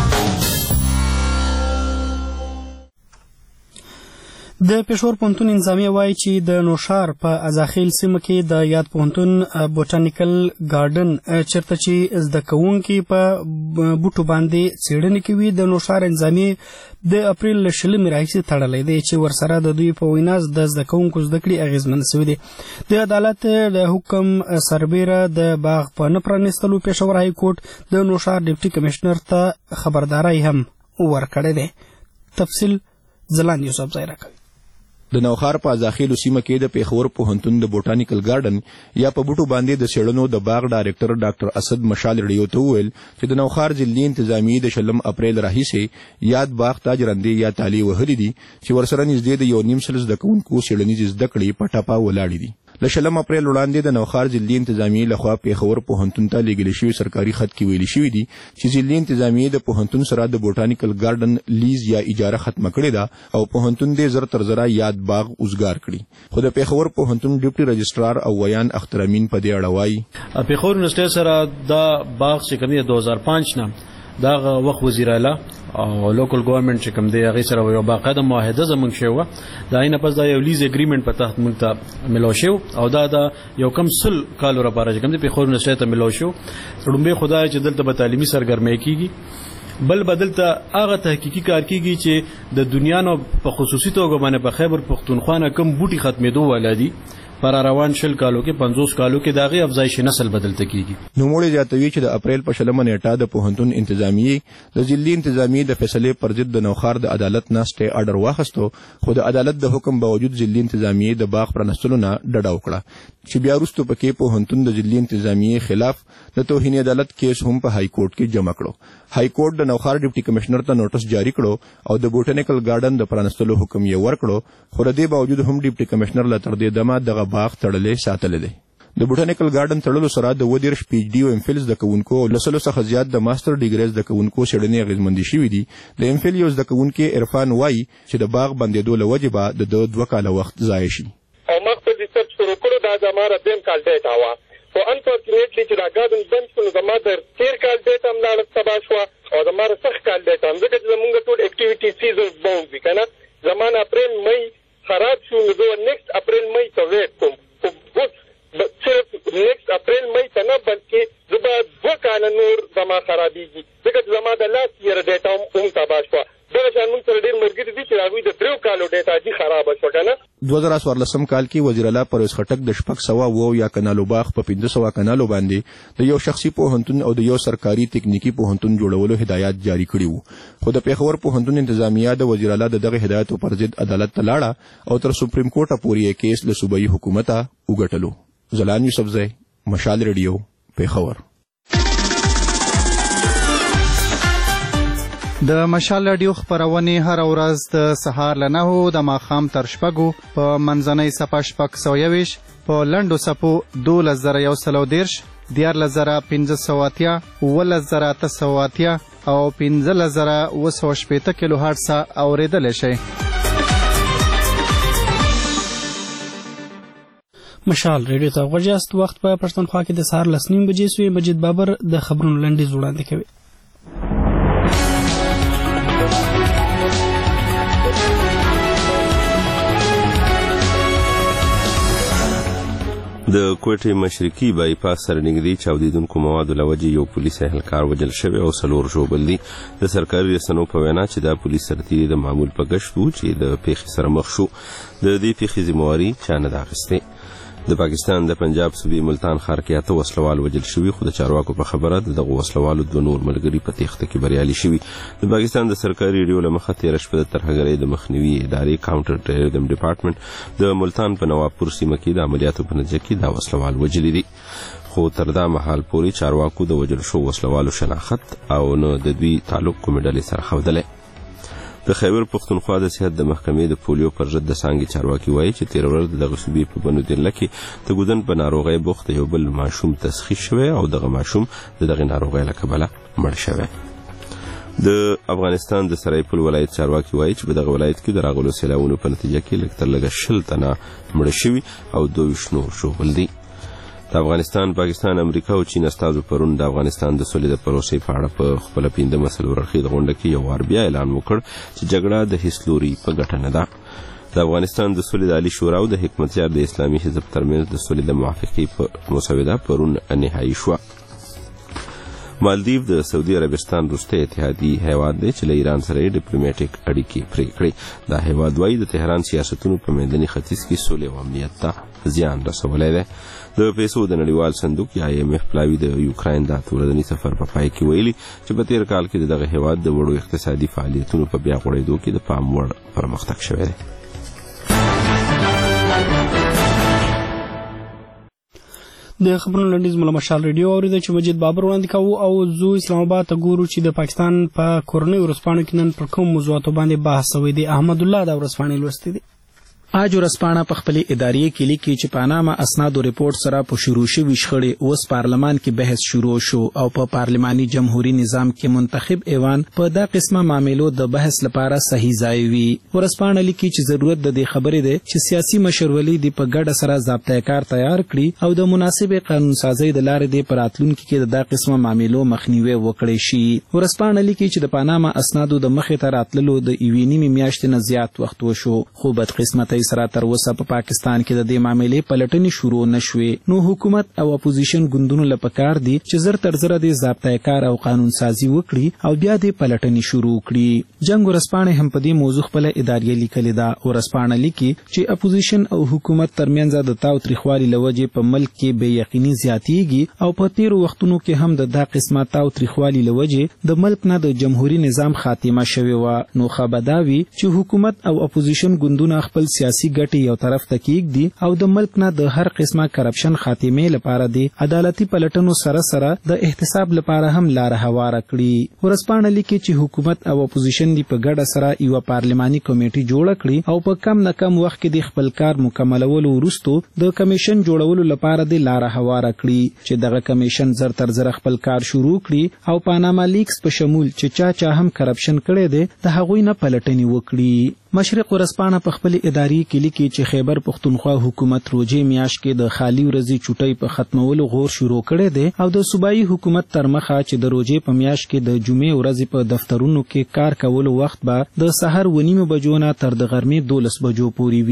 د پېښور پوهنتون انظامیه وایي چې د نوشار په ازاخیل سیمه کې د یاد پوهنتون بوټانیکل ګارډن چېرته چې زده کوونکي په بوټو باندې څېړنې کوي د نوشار انظامیې د اپریل له 20 راهیسې تړلی دی چې ورسره د دوی په وینا د زده کوونکو زده کړې اغېزمن سوي دي. د عدالت د حکم سربیره د باغ په نه پرانیستلو پېښور های کورټ د نوشار ډیپټي کمشنر ته خبرداری هم ورکړی دی. تفصیل ځلاند یوسف ځای راکوي. د نوخار په ازاخیلو سیمه کې د پېښور پوهنتون د بوټانیکل ګارډن یا په بوټو باندې د څېړنو د باغ ډایرکټر ډاکټر اسد مشال ریډیو ته وویل چې د نوخار ضلعي انتظامیې د 20 اپریل راهیسې یاد باغ ته جرندې یا تالې وهلي دي چې ورسره نږدې د 1.5 سل زده کوونکو څېړنیزې زده کړې په ټپه ولاړې دي. له 20 اپریل وړاندې د نوخار ضلعي انتظامیې لخوا پېښور پوهنتون ته لیږل شوي سرکاري خط کې ویلي شوي دي چې ضلعي انتظامیې د پوهنتون سره د بوټانیکل ګارډن لیز یا اجاره ختمه کړې ده او پوهنتون دې زر تر زره یاد باغ اوزګار کړي. خو د پېښور پوهنتون ډیپټي رجسټرار او ویان اختر امین په دې اړه وایي پېښور یونیورسټۍ سره دا باغ چې کوم 2005 نه دا وخت وزیر اعلی او لوکل ګورنمنت چې کوم دی هغه سره یو باقاعده معاهده زمونږ شوه دا نه پس دا یو لیز اګریمنت په تحت موږ ته ملو شو او دا یو کم سل کالو لپاره چې کوم دی په خور نشته ته ملو شو ړومبه خدای چې دلته به تعلیمي سرګرمي کیږي بل بدلته هغه تحقیقي کار کیږي چې د دنیا نو په خصوصي توګه باندې په خیبر پختونخوا کم بوټي ختمېدو ولادي پر روان 20 کالو کې 50 کالو کې داغي افزایش نسل بدلته کیږي. نوموړي زیاتوي چې د اپریل په 20 نیټه د پوهنتون انتظامیې د ضلعي انتظامیې د فیصلې پر ضد د نوخار د عدالت نه سټې آرډر واخیستو خو د عدالت د حکم باوجود ضلعي انتظامیې د باغ پرانستلو نه ډډه وکړه چې بیا وروسته پکې پوهنتون د ضلعي انتظامیې خلاف د توهین عدالت کیس هم په های کورټ کې جمع کړو. های کورټ د نوخار ډیپټي کمشنر ته نوټس جاری کړو او د بوټانیکل ګارډن د پرانستلو حکم یې ورکړو خو د دې باوجود هم ډیپټي کمشنر لا تر دې دمه دغه باغ تړلې ساتل دي. د بوټانیکل ګارډن تړلو سره د ودیرش پی ایچ ډي او ام فل زده کوونکو او لسلو څخه زیات د ماستر ډیګري زده کوونکو څېړنې اغېزمندې شوي دي. د ام فل یو زده کوونکی عرفان وایي چې د باغ بندېدو له وجې به د 2 کاله وخت ضایع شي. او ما خپل ریسرچ شروع کړو دا زما دیم کال ډیټا وه خو انفارچونیټلی چې دا ګارډن بند شو نو زما د 13 کال ډیټا هم لاړه تباه شوه او زما د 6 کال ډیټا هم ځکه چې زمونږ ټول اکټیویټي سیزن باوند وي که نه زما اپریل مئی خراب شو نو زه نیکسټ اپریل مئی ته ویټ کوم صرف نیکسټ اپریل مئی ته نه بلکې زه به 2 کاله نور زما خرابېږي ځکه چې زما د لاست ایئر ډیټا هم تباه شوه. دغه شان موږ سره ډېر ملګري دي چې هغوی د 3 کالو ډیټا دي خرابه شوه که نه. 2014 کال کې وزیر اعلی پرویز خټک د 600 یا کنالو باغ په 1500 کنالو باندې د یو شخصي پوهنتون او د یو سرکاري تکنیکی پوهنتون جوړولو هدایت جاری کړي وو، خو د پیښور پوهنتون انتظامیه د وزیر اعلی دغه هدایتو پر ضد عدالت ته لاړه او تر سپریم کورټه پورې یې کیس له صوبایي حکومت وګټلو. زلان یوسفزی، مشال ریډیو، پیښور. د مشال رادیو خبرونه هر ورځ د سهار له 9 د ماښام تر 6 په منځنۍ صفه 620 په لنډو صفو 12130 14580 11880 او 15780 کیلو هرتز اوریدل شي. مشال ریډیو ته غوږیاست. وخت په پښتونخوا کې د سهار 9:30 بجې سوی. مجید بابر د خبرونو لنډیز وړاندې کوي. د کوټې مشرقي بایپاس سره نږدې چاودیدونکو موادو له وجې یو پولیس اهلکار وژل شوی او 4 ژوبل دي. د سرکاري رسنیو په وینا چې دا پولیس سرتیري د معمول په ګشت وو چې د پیښې سره مخ شو. د دې پیښې ذمہواري چا نه ده اخیستې. د پاکستان د پنجاب صوبې ملتان ښار کې 8 وسلوال وژل شوي، خو د چارواکو په خبره دغه وسلوالو 2 نور ملګري په تېښته کې بریالي شوي. د پاکستان د سرکاري ریډیو له مخه 13 شپه د ترهګرۍ د مخنیوي ادارې کاونټر ټیرریزم ډپارټمنټ د ملتان په نوابپور سیمه کې د عملیاتو په نتیجه کې دا وسلوال وژلي دي، خو تر دا مهال پورې چارواکو د وژل شوو وسلوالو شناخت او نه د دوی تعلق کومې ډلې سره ښودلی. د خیبر پښتونخوا د صحت د محکمې د پولیو پر ضد د څانګې چارواکي وایي چې 13 ورځ دغه صوبې په بنو دله کې د ګودن په ناروغۍ بوخت یو بل ماشوم تشخیص شوی او دغه ماشوم د دغه ناروغۍ له کبله مړ شوی. د افغانستان د سرایپور ولایت چارواکي وایي چې په دغه ولایت کې د راغلو سیلاوونو په نتیجه کې لږ تر لږه 20 تنه مړه شوي او 22 نور ژوبل دي. د افغانستان، پاکستان، امریکا او چین استازو پرون د افغانستان د سولې د پروسې په اړه په خپله 5مه څلوراړخیزه غونډه کې یو وار بیا اعلان وکړ چې جګړه د هیڅ لوري په ګټه نه ده. د افغانستان د سولې د عالي شورا او د حکمتیار د اسلامي حزب ترمنځ د سولې د موافقې په مسوده پرون نهایي شوه. مالدیو د سعودي عربستان وروستی اتحادي هیواد دی چې له ایران سره یې ډیپلوماټیک اړیکې پرې کړې. دا هیواد وایي د تهران سیاستونو په منځني ختیځ کې سولې او امنیت ته زیان رسولی دی. د پیسو د نړیوال صندوق یا IMF پلاوي د یوکراین د اتورځني سفر په پای کې ویلي چې په تیر کال کې دغه هیواد د وړو اقتصادي فعالیتونو په بیا غوړېدو کې د پام وړ پرمختګ شوی دی. د خبرونو لنډیز مله مشال ریډیو اورېده چې مجید بابر وړاندې کوو او زو اسلام آباد ته ګورو چې د پاکستان په کورنۍ ورځپاڼو کې نن پر کوم موضوعاتو باندې بحث شوی دی. احمد الله دا ورځپاڼې لوستې دي. آج ورځپاڼه په خپلې ادارې کې لیکي چې پاناما اسنادو ریپورت سره په شروع شوي شخړې اوس پارلمان کې بحث شروع شو او په پارلماني جمهوریت نظام کې منتخب ایوان په دا قسمه معاملو د بحث لپاره صحیح ځای وي. ورځپاڼه لیکي چې ضرورت د دې خبرې دی چې سیاسي مشرولي د په ګډه سره ضابطه کار تیار کړي او د مناسب قانون سازي د لارې د پراتلونکو کې د دا قسمه معاملو مخنیوي وکړي شي. ورځپاڼه لیکي چې د پاناما اسنادو د مخې ته راتللو د یوې نیمې میاشتې نه زیات وخت وشو، خو بدقسمتۍ سره تر اوسه په پاکستان کې د دې معاملې پلټنې شروع نشوې. نو حکومت او اپوزیشن ګوندونو له پکار دي چې زر تر زره د ضابطه کار او قانون سازي وکړي او بیا د پلټنې شروع کړي. جنگ ورځپاڼه هم په دې موضوع خپل ادارې لیکلې ده. ورځپاڼه لیکي چې اپوزیشن او حکومت ترمنځ د تاو تریخوالي لوجې په ملک کې بې یقیني زیاتېږي او په تیرو وختونو کې هم د دا قسمه تاو تریخوالي لوجې د ملک نه د جمهوریت نظام خاتمه شوې وه. نو خبرداوي چې حکومت او اپوزیشن ګوندونه خپل سیاسي ګټې یو طرف ته کېږدي او د ملک نه د هر قسمه کرپشن خاتمې لپاره د عدالتي پلټنو سره سره د احتساب لپاره هم لاره هواره کړي. ورځپاڼه لیکي چې حکومت او اپوزیشن دی په ګډه سره یو پارلماني کمیټي جوړه کړي او په کم نه کم وخت کې د خپل کار مکملولو وروسته د کمیشن جوړولو لپاره د لاره هواره کړي چې دغه کمیشن زر تر زر خپل کار شروع کړي او پاناما لیکس په شمول چې چا هم کرپشن کړي دي د هغوی نه پلټنې وکړي. مشرق ورځپاڼه په خپل ادارې کې لیکي چې خیبر پښتونخوا حکومت روزې میاشت کې د خالی ورځې چټۍ په ختمولو غور شروع کړی دی او د صوبایي حکومت تر مخه چې د روزې په میاشت کې د جمعې ورځې په دفترونو کې کار کولو وخت به د سحر 9:30 بجو نه تر د غرمې 12 بجو پورې وي.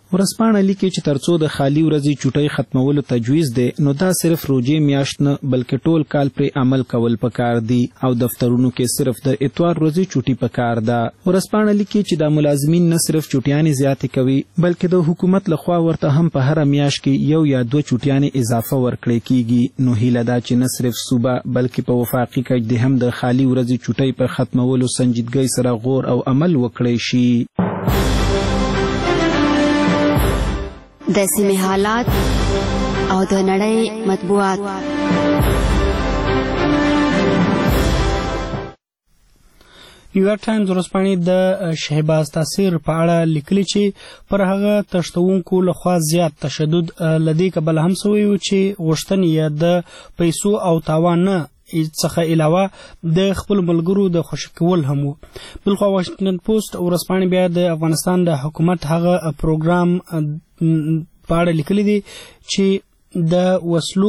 ورسپاڼه لیکي چې ترڅو د خالی ورځې چوټۍ ختمولو تجویز دی نو دا صرف روزې میاشت نه بلکې ټول کال پرې عمل کول پکار دي او دفترونو کې صرف د اتوار ورځې چوټي پکار ده. ورسپاڼه لیکي چې دا ملازمین نه صرف چوټیانې زیاتې کوي بلکې د حکومت لخوا ورته هم په هر میاشت کې یو یا دوه چوټیانې اضافه ورکړي کیږي. نو هیله ده چې نه صرف صوبه بلکې په وفاقي کچ د هم د خالی ورځې چوټۍ په ختمولو سنجیدګۍ سره غور او عمل وکړي شي. د سیمې حالات او د نړۍ مطبوعات. نیویارک ټایمز ورځپاڼې د شهباز تاثیر په اړه لیکلي چې پر هغه تښتونکو لخوا زیات تشدد لدې کبل هم سوی و چې غوښتنې یې د پیسو او تاوان نه څخه علاوه د خپل ملګرو د خوشي کول هم وو. بلخوا واشنګټن پوسټ ورځپاڼې بیا د افغانستان د حکومت هغه پروګرام په اړه لیکلي دي چې د وسلو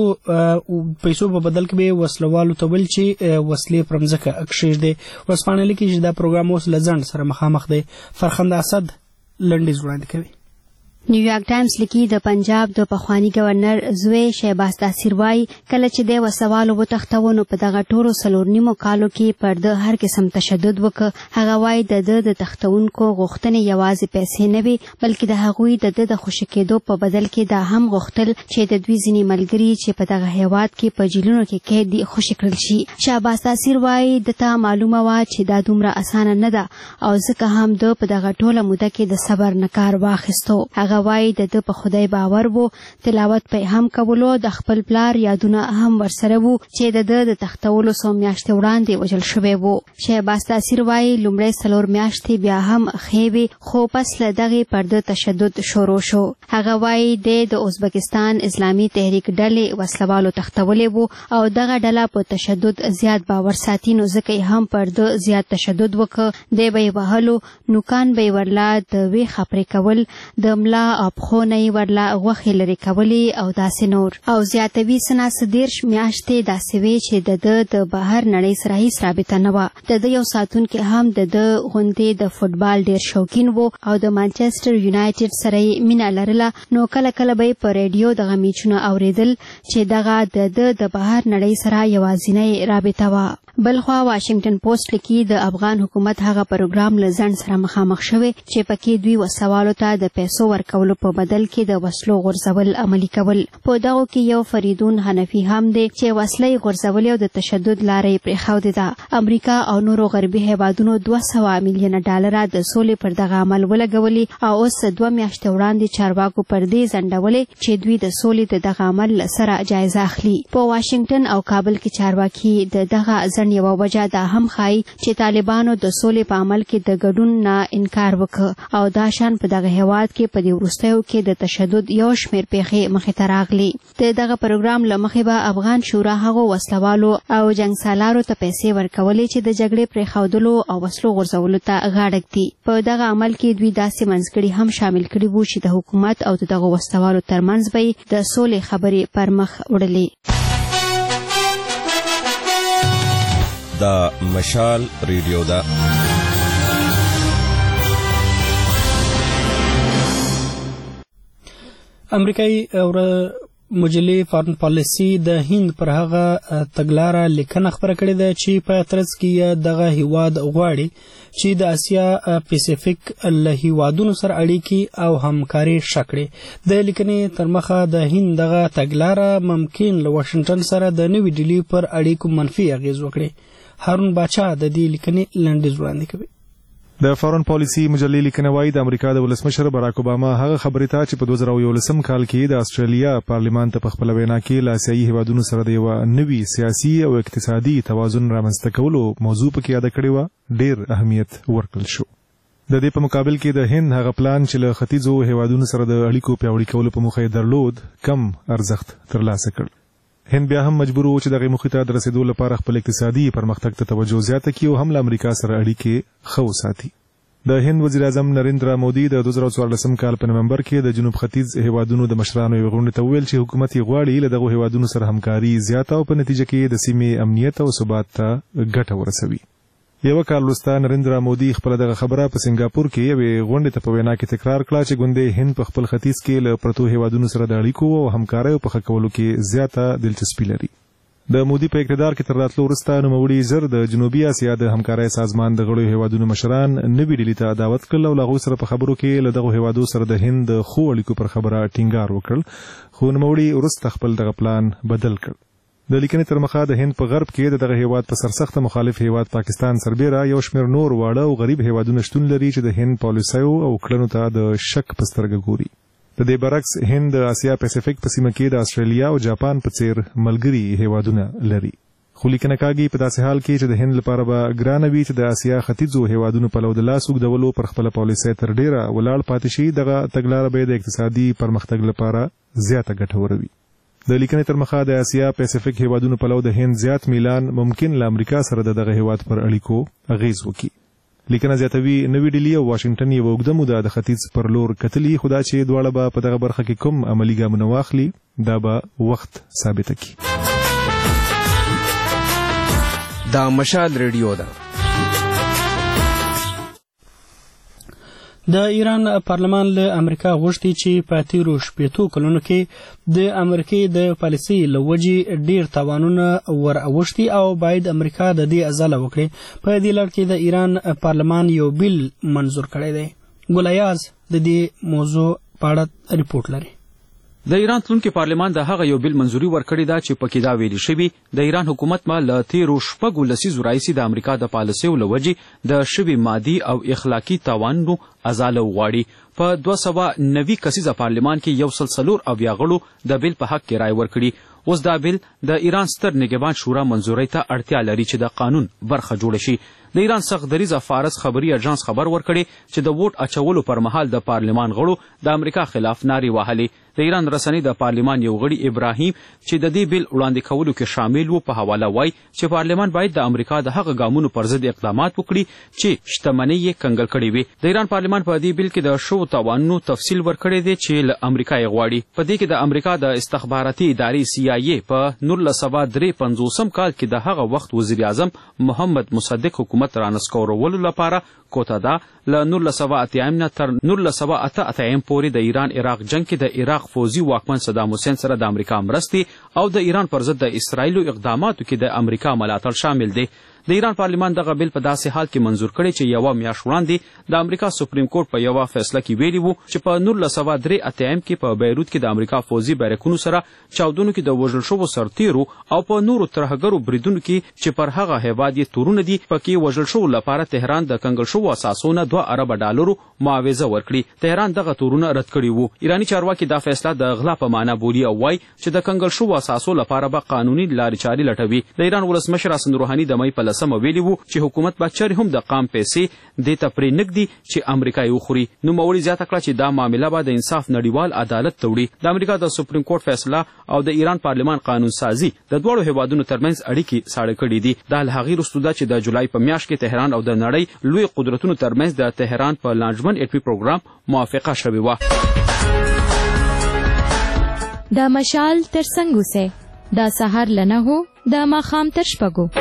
پیسو په بدل کې به وسلوالو ته ویل چې وسلې پر مځکه کښېږدي. ورځپاڼه لیکي چې دا پروګرام اوس له ځنډ سره مخامخ دی. فرخنده اسد لنډیز وړاندې کوي. نیویارک ټایمز لیکي د پنجاب د پخوانی گورنر زوی شهباز تاثیر وایي کله چې د وسوالو وتښتونو په دغه ټولو 4 کالو کې پر د هر قسم تشدد وکړ. هغه وایي د تښتونکو غوښتنې یوازې پیسې نه وي بلکې د هغوی د خوشي کېدو په بدل کې دا هم غوښتل چې د دوی ځینې ملګري چې په دغه هیواد کې په جیلونو کې قید دي خوشي کړل شي. شهباز تاثیر وایي دته معلومه وه چې دا دومره اسانه نه ده او ځکه هم د په دغه ټوله موده کې د صبر نه کار واخیستو. هغه وایي د په خدای باور وو تلاوت په هم کولو د خپل پلار یادونه هم ورسره وو چې د تختولو 100 میاشتې وړاندې وجل شوی وو. شهباز تاثیر وایي لومړی 4 میاشتې بیا هم خېوي خو پس له دغه پر د تشدد شروع شو. هغه وایي د ازبکستان اسلامي تحریک ډلې وسلوالو تختولې وو او دغه ډله په تشدد زیات باور ساتي نو ځکه هم پر د زیات تشدد وکړ. د به وهلو نوکان به ورلا د وی خبرې کول د ملا او خو نه ورلا غوښې لري کولې او داسې نور او زیاتوي سنا 30 میاشتې داسې وی چې د بهر نړۍ سره هیڅ رابطه نه وه. د یو ساتونکي هم د غونډې د فوتبال ډیر شوقین وو او د مانچستر یونایټډ سره مینا لرله نو کله کله به په ریډیو د میچونو اوریدل چې دغه د بهر نړۍ سره یوازینی رابطه وه. بلخوا واشنګټن پوسټ لیکي د افغان حکومت هغه پروګرام له ځنډ سره مخامخ شوی چې پکې دوی وسوالو ته د پیسو ورکولو په بدل کې د وسلو غورځول عملي کول. په دغه کې یو فریدون حنفي هم دی چې وسلې غورځول او د تشدد لارې پرېښودې ده. امریکا او نورو غربي هیوادونو 200 میلیون ډالر د سولې پر دغه عمل ولګولي او اوس 2 میاشتې وړاندې چارواکو پر دې ځنډولې چې دوی د سولې د دغه عمل سره جایزه اخلي. په واشنګټن او کابل کې چارواکي د دغه یو وجه دا هم ښایي چې طالبانو د سولې په عمل کې د ګډون نه انکار وکړ او دا شان په دغه هیواد کې په دې وروستیو کې د تشدد یو شمېر پیښې مخې ته راغلي. د دغه پروګرام له مخې به افغان شورا هغو وسلوالو او جنګسالارو ته پیسې ورکولې چې د جګړې پرېښودلو او وسلو غورځولو ته غاړه ږدي. په دغه عمل کې دوی داسې منځګړي هم شامل کړي وو چې د حکومت او دغه وسلوالو ترمنځ به د سولې خبرې پر مخ وړلې. دا مشال ریډیو دا امریکایي مجلې فارن پالیسي د هند پر هغه تګلاره لیکنه خبره کړې ده چې په ترڅ کې دغه هیواد غواړي چې د اسیا پیسفیک له هیوادونو سره اړیکې او همکاري شکړي. د لیکنې تر مخه د هند دغه تګلاره ممکن له واشنګټن سره د نوې ډیلي پر اړیکو منفي اغیز وکړي. هارون باچا د دې لیکنې لنډیز وړاندې کوي. د فارن پالیسي مجلې لیکنه وايي د امریکا د ولسمشر باراک اوباما هغه خبرې ته چې په 2011 کال کې د استرالیا پارلیمان ته په خپل وینا کې له آسیایي هیوادونو سره د یو نوي سیاسي او اقتصادي توازن رامنځته کولو موضوع پکې یاد کړې و ډېر اهمیت ورکړل شو. د دې په مقابل کې د هند هغه پلان چې له ختیځو هیوادونو سره د اړیکو پیاوړي کولو په موخه درلود کم ارزښت ترلاسه کړ. هند بیا هم مجبور و چې دغه موخې ته د رسیدو لپاره خپل اقتصادي پرمختګ ته توجه زیاته کړي او هم له امریکا سره اړیکې ښه وساتي. د هند وزیر اعظم نریندرا مودي د 2014 کال په نومبر کې د جنوب ختیځ هیوادونو د مشرانو یو غونډه ته ویل چې حکومت یې غواړي له دغه هیوادونو سره همکاري زیاته او په نتیجه کې د سیمې امنیت او ثبات ته ګټه ورسوي. یو کال وروسته نریندرا مودي خپل دغه خبره په سنگاپور کې یوې غونډې ته په وینا کې تکرار کړه چې ګوندې هند په خپل ختیځ کې له پرتو هیوادونو سره د اړیکو او همکارۍ په ښه کولو کې زیاته دلچسپي لري. د مودي په اقتدار کې تر راتلو وروسته نوموړي ژر د جنوبي اسیا د همکارۍ سازمان د غړو هیوادونو مشران نوي ډیلي ته دعوت کړل او له هغوی سره په خبرو کې له دغو هیوادو سره د هند د ښو اړیکو پر خبره ټینګار وکړ، خو نوموړي وروسته خپل دغه پلان بدل کړ. د لیکنې تر مخه د هند په غرب کې دغه هیواد په سرسخته مخالف هیواد پاکستان سربیره یو شمېر نور واړه او غریب هیوادونه شتون لري چې د هند پالیسیو او کړنو ته د شک په سترګه ګوري. د دې برعکس هند د اسیا پیسفیک په سیمه کې د استرالیا او جاپان په څیر ملګري هیوادونه لري. خو لیکنه کاږي په داسې حال کې چې د هند لپاره به ګرانه وي چې د اسیا ختیځو هیوادونو په لو د لاس اوږدولو پر خپله پالیسۍ تر ډیره ولاړ پاتې شي. دغه تګلاره به د اقتصادي پرمختګ لپاره زیاته ګټوره وي. د لیکنې تر مخه د اسیا پیسفیک هیوادونو په لو د هند زیات میلان ممکن له امریکا سره د دغه هیواد پر اړیکو اغیز وکړي. لیکنه زیاتوي نوې ډیلي او واشنگټن یو اوږده موده د ختیځ پر لور کتلي، خو دا چې دواړه به په دغه برخه کې کوم عملي ګامونه واخلي دا به وخت ثابته کړي. دا مشال ریډیو ده. د ایران پارلمان له امریکا غوښتي چې په تیرو 80 کلونو کې د امریکای د پالیسۍ له وجې ډیر تاوانونه ور اوښتي او باید امریکا د دې ازاله وکړي. په دې لړ کې د ایران پارلمان یو بیل منظور کړی دی. ګلایاز د دې موضوع په اړه ریپورت لري. د ایران تلونکي پارلمان د هغه یو بیل منظوري ورکړې ده چې پکې دا ویلي شوي د ایران حکومت ما له تیرو 6 لسیزو راهیسې د امریکا د پالیسیو له وجې د شوي مادي او اخلاقي تاوانونو ازاله وغواړي. په 290 کسیزه پارلمان کې 140 غړو د بیل په حق کې رای ورکړي. اوس دا بیل د ایران ستر نگهبان شورا منظورۍ ته اړتیا لري چې د قانون برخه جوړه شي. د ایران سخت دریځه فارس خبري اژانس خبر ورکړي چې د ووټ اچولو پر مهال د پارلمان غړو د امریکا خلاف نارې وهلې. د ایران رسنۍ د پارلمان یو غړي ابراهیم چې د دې بیل وړاندې کولو کې شامل و په حواله وایي چې پارلمان باید د امریکا د هغه ګامونو پر ضد اقدامات وکړي چې شتمنۍ یې کنګل کړې وي. د ایران پارلمان په دې بیل کې د شوو تاوانونو تفصیل ورکړی دی چې له امریکا یې غواړي. په دې کې د امریکا د استخباراتي ادارې CIA په 1953 کال کې د هغه وخت وزیر اعظم محمد مصدق حکومت رانسکورولو لپاره کوتادا له 1980 نه تر 1988 پورې د ایران عراق جنگ کې د عراق فوزي واکمن صدام حسین سره د امریکا مرستې او د ایران پر ضد د اسرایلو اقداماتو کې د امریکا ملاتړ شامل دی. د ایران پارلمان دغه بیل په داسې حال کې منظور کړی چې یوه میاشت وړاندې د امریکا سپریم کورټ په یوه فیصله کې ویلي وو چې په 1983 کې په بیروت کې د امریکا فوزي بیرکونو سره چاودنو کې د وژل شوو سرتیرو او په نورو ترهګرو بریدونو کې چې پر هغه هیواد یې تورونه دي پکې وژل شوو لپاره تهران د کنګل شوو اساسونه 2 ارب ډالرو معاوضه ورکړي. تهران دغه تورونه رد کړي وو. ایرانی چارواکي دا فیصله د غلا په معنا بولي او وایي چې د کنګل شوو اساسو لپاره به قانوني لارې چارې لټوي. د ایران ولسمشر حسن روحاني د مې په سم ویلي وو چې حکومت به چاري هم د قام پیسې دې ته پرې نږدي چې امریکا یې وخوري. نوموړي زیاته کړه چې دا معامله به د انصاف نړیوال عدالت ته وړي. د امریکا د سپریم کورټ فیصله او د ایران پارلمان قانون سازي د دوړو هیوادونو ترمنځ اړیکې ساړه کړي دي. دا له هغې وروسته ده چې د جولای په میاشت کې تهران او د نړۍ لوی قدرتونو ترمنځ د تهران په لانجمن اټومي پروګرام موافقه شوې وه. د مشال تر څنګ اوسئ، د سهار له 9 د ماښام تر 6.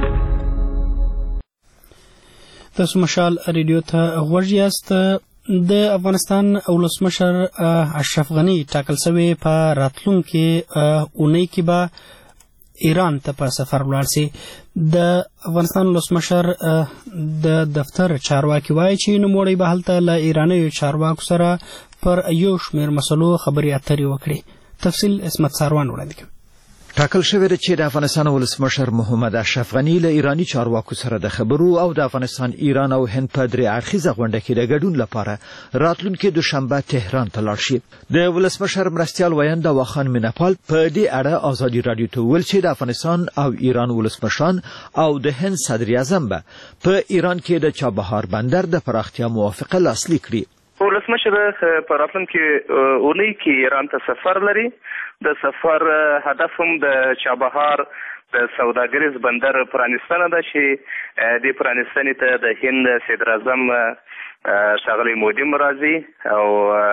تاسو مشال ریډیو ته غوږ یاست. د افغانستان ولسمشر اشرف غني ټاکل شوی په راتلونکي اونۍ کې به ایران ته په سفر ولاړ شي. د افغانستان ولسمشر د دفتر چارواکي وایي چې نوموړی به هلته له ایرانیو چارواکو سره پر یو شمېر مسلو خبرې اترې وکړي. تفصیل اسمت ساروان وړاندې کوي. ټاکل شوی دی چې د افغانستان ولسمشر محمد اشرف غني له ایرانی چارواکو سره د خبرو او د افغانستان، ایران او هند په 3 اړخیزه غونډه کې د ګډون لپاره راتلونکي دوشنبه تهران ته لاړ شي. د ولسمشر مرستیال ویاند واخان میناپال په دې اړه ازادي رادیو ته ویل چې د افغانستان او ایران ولسمشران او د هند صدر اعظم به په ایران کې د چابهار بندر د پراختیا موافقه لاسلیک کړي. ولسمشر په راتلونکي اونۍ کې ایران ته سفر لري. د سفر هدف هم د چابهار د سوداګریز بندر پرانیستنه ده چې د پرانیستنې ته د هند صدر اعظم ښاغلی مودي راځي او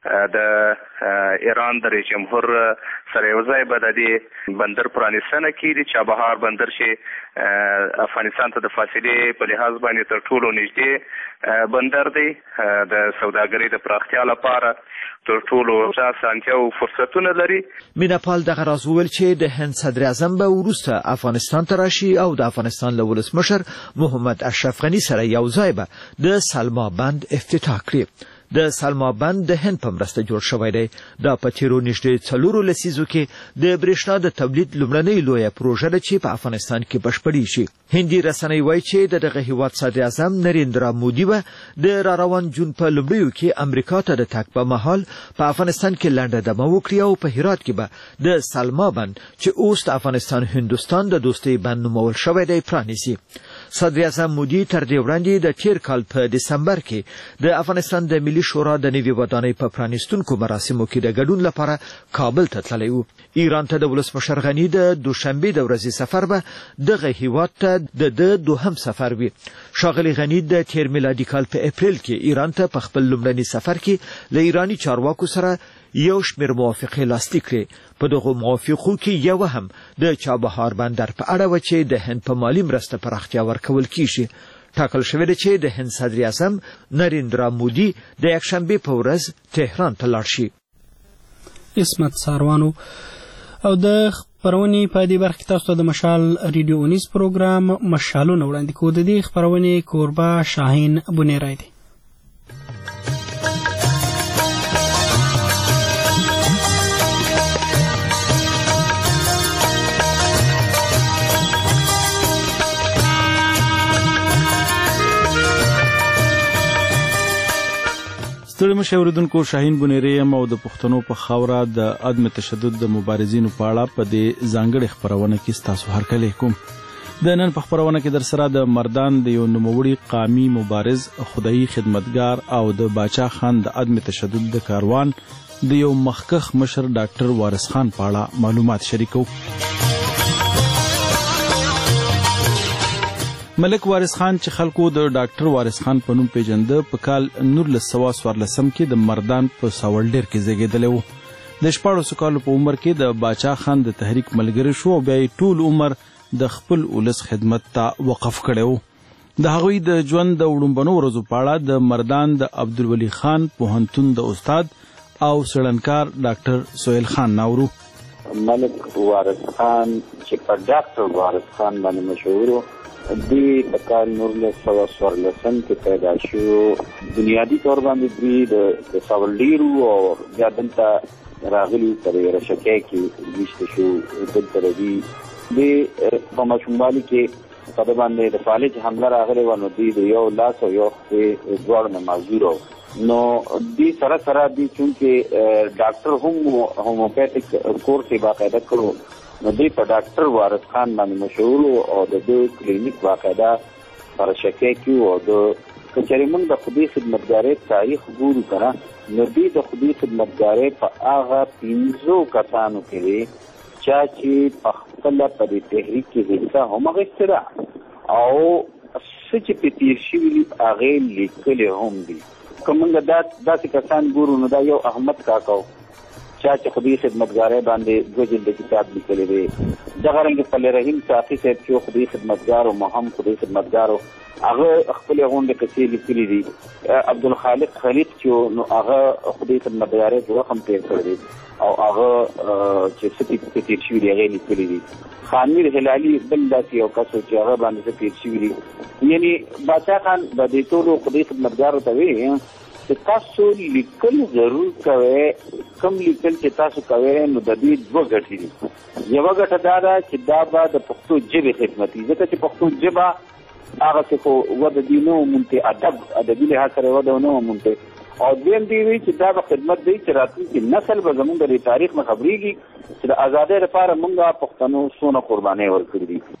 د ایران د رئیس جمهور سره یو ځای به د دې بندر پرانیستنه کیږي. چابهار بندر چې افغانستان ته د فاصلې په لحاظ باندې تر ټولو نږدې بندر دی، د سوداګرۍ د پراختیا لپاره تر ټولو اسانتیا او فرصتونه لري. میناپال دغه راز وویل چې د هند صدر اعظم به وروسته افغانستان ته راشي او د افغانستان له ولسمشر محمد اشرف غني سره یو ځای به د سلما بند افتتاح کړي. د سلما بند د هند په مرسته جوړ شوی دی. دا په تیرو نږدې 4 لسیزو کې د برېښنا د تولید لومړنۍ لویه پروژه ده چې په افغانستان کې بشپړې شي. هندي رسنۍ وایي چې دغه هیواد صدر اعظم نریندرا مودي به د راروان جون په لومړیو کې امریکا ته د تګ په مهال په افغانستان کې لنډه دمه وکړي او په هرات کې به د سلما بند چې اوس د افغانستان هندوستان د دوستۍ بند نومول شوی دی پرانیسي. صدر اعظم مودي تر دې وړاندې د تیر کال په دسمبر کې د افغانستان د ملي شورا د نوي ودانۍ په پرانیستونکو مراسمو کې د ګډون لپاره کابل ته تللی و. ایران ته د ولسمشر غني د دوشنبې د ورځې سفر به دغه هیواد ته د دوهم سفر وي. ښاغلي غني د تیر میلادي کال په اپریل کې ایران ته په خپل لومړني سفر کې له ایراني چارواکو سره یو شمېر موافقې لاسلیک کړې. په دغو موافقو کې یو هم د چابهار بندر په اړه و چې د هند په مالي مرسته پراختیا ورکول کیږي. ټاکل شوی دی چې د هند صدر اعظم نریندرا مودي د یکشنبې په ورځ تهران ته لاړ شي. اسمت ساروانو او د خبرونې په دې برخه کې تاسو ته د مشال ریډیو اونیز پروګرام مشالونه وړاندې کوو. د دې خبرونې کوربه شاهین بنیرای دی. ستړي مشه اوریدونکو، شاهین بنیری یم او د پښتنو په خاوره د عدم تشدد د مبارزینو په اړه په دې ځانګړې خبرونه کې ستاسو هرکلی کوم. د نن په خبرونه کې در سره د مردان د یو نوموړي قامي مبارز، خدایي خدمتګار او د باچا خان د عدم تشدد د کاروان د یو مخکښ مشر ډاکټر وارث خان په اړه معلومات شریکو. ملک وارث خان چې خلکو د ډاکټر وارث خان په نوم پیژنده، په کال 1914 کې د مردان په ساولډیر کې زیږیدلی و. د 14 کالو په عمر کې د باچا خان د تحریک ملګری شو او بیا یې ټول عمر د خپل ولس خدمت ته وقف کړی و. د هغوی د ژوند د وړومبنو ورځو په اړه د مردان د عبدالولي خان پوهنتون د استاد او څېړنکار ډاکټر سهیل خان ناورو. ملک وارث خان چې په ډاکټر وارث خان باندې مشهور و، دی په کال 1914 کې پیدا شو. بنیادی طور باندې دی د ساولډیرو او بیا دلته راغلي تر رشکې کې ویشته شو. دلته دی په ماشوموالي کې په باندې د فالج حمله راغلی و، نو دی د یو لاس او یو خولې دواړو نه معذور و. نو دی سره دی چونکې ډاکټر هم هوموپیتھک کورس یې باقاعده کړو، نو دی په ډاکټر وارث خان باندې مشهور او د دې کلینیک باقاعده په رشکې کې او د کچېرې موږ د خدای خدمتګارۍ تاریخ ګورو کنه، نو دی د خدای خدمتګارۍ په هغه 15 کسانو کې دی چې په خپل په دې تحریک کې حصہ هم اخیستې ده او څه چې په تیر شوي هغه لیکلي هم دي. که موږ داسې کسان ګورو، نو دا یو احمد کاکا چې خدای خدمتګارۍ باندې 2 جلد کتاب لیکلی دی. دغه رنګ فل رحیم صافي صاحب چې خدای خدمتګار او مهم خدای خدمتګار هغه خپل غونډه کې لیکلي دي. عبدالخالق خلیق چې نو هغه خدای خدمتګارۍ په رقم تیر کړی دی او هغه چې څه په تیر شوي دي هغه لیکلي دي. خانمیر هلالي بل داسې یو کس چې هغه باندې څه تیر شوي دي. یعنی باچا خان د دې ټولو خدای خدمتګارو ته وایي چې تاسو لیکل ضرور کوئ. کم لیکل چې تاسو کوئ نو د دې 2 ګټې دي. یوه ګټه دا ده چې دا به د پښتو ژبې خدمت وي، ځکه چې پښتو ژبه هغه څه خو وده دي نه ومونتې ادبي لحاظ سره وده نه ومونتې، او دویم دی وی چې دا به خدمت دی چې راتلونکي نسل به زموږ د تاریخ نه خبرېږي چې د ازادۍ لپاره موږ پښتنو څونه قربانۍ ورکړي دي.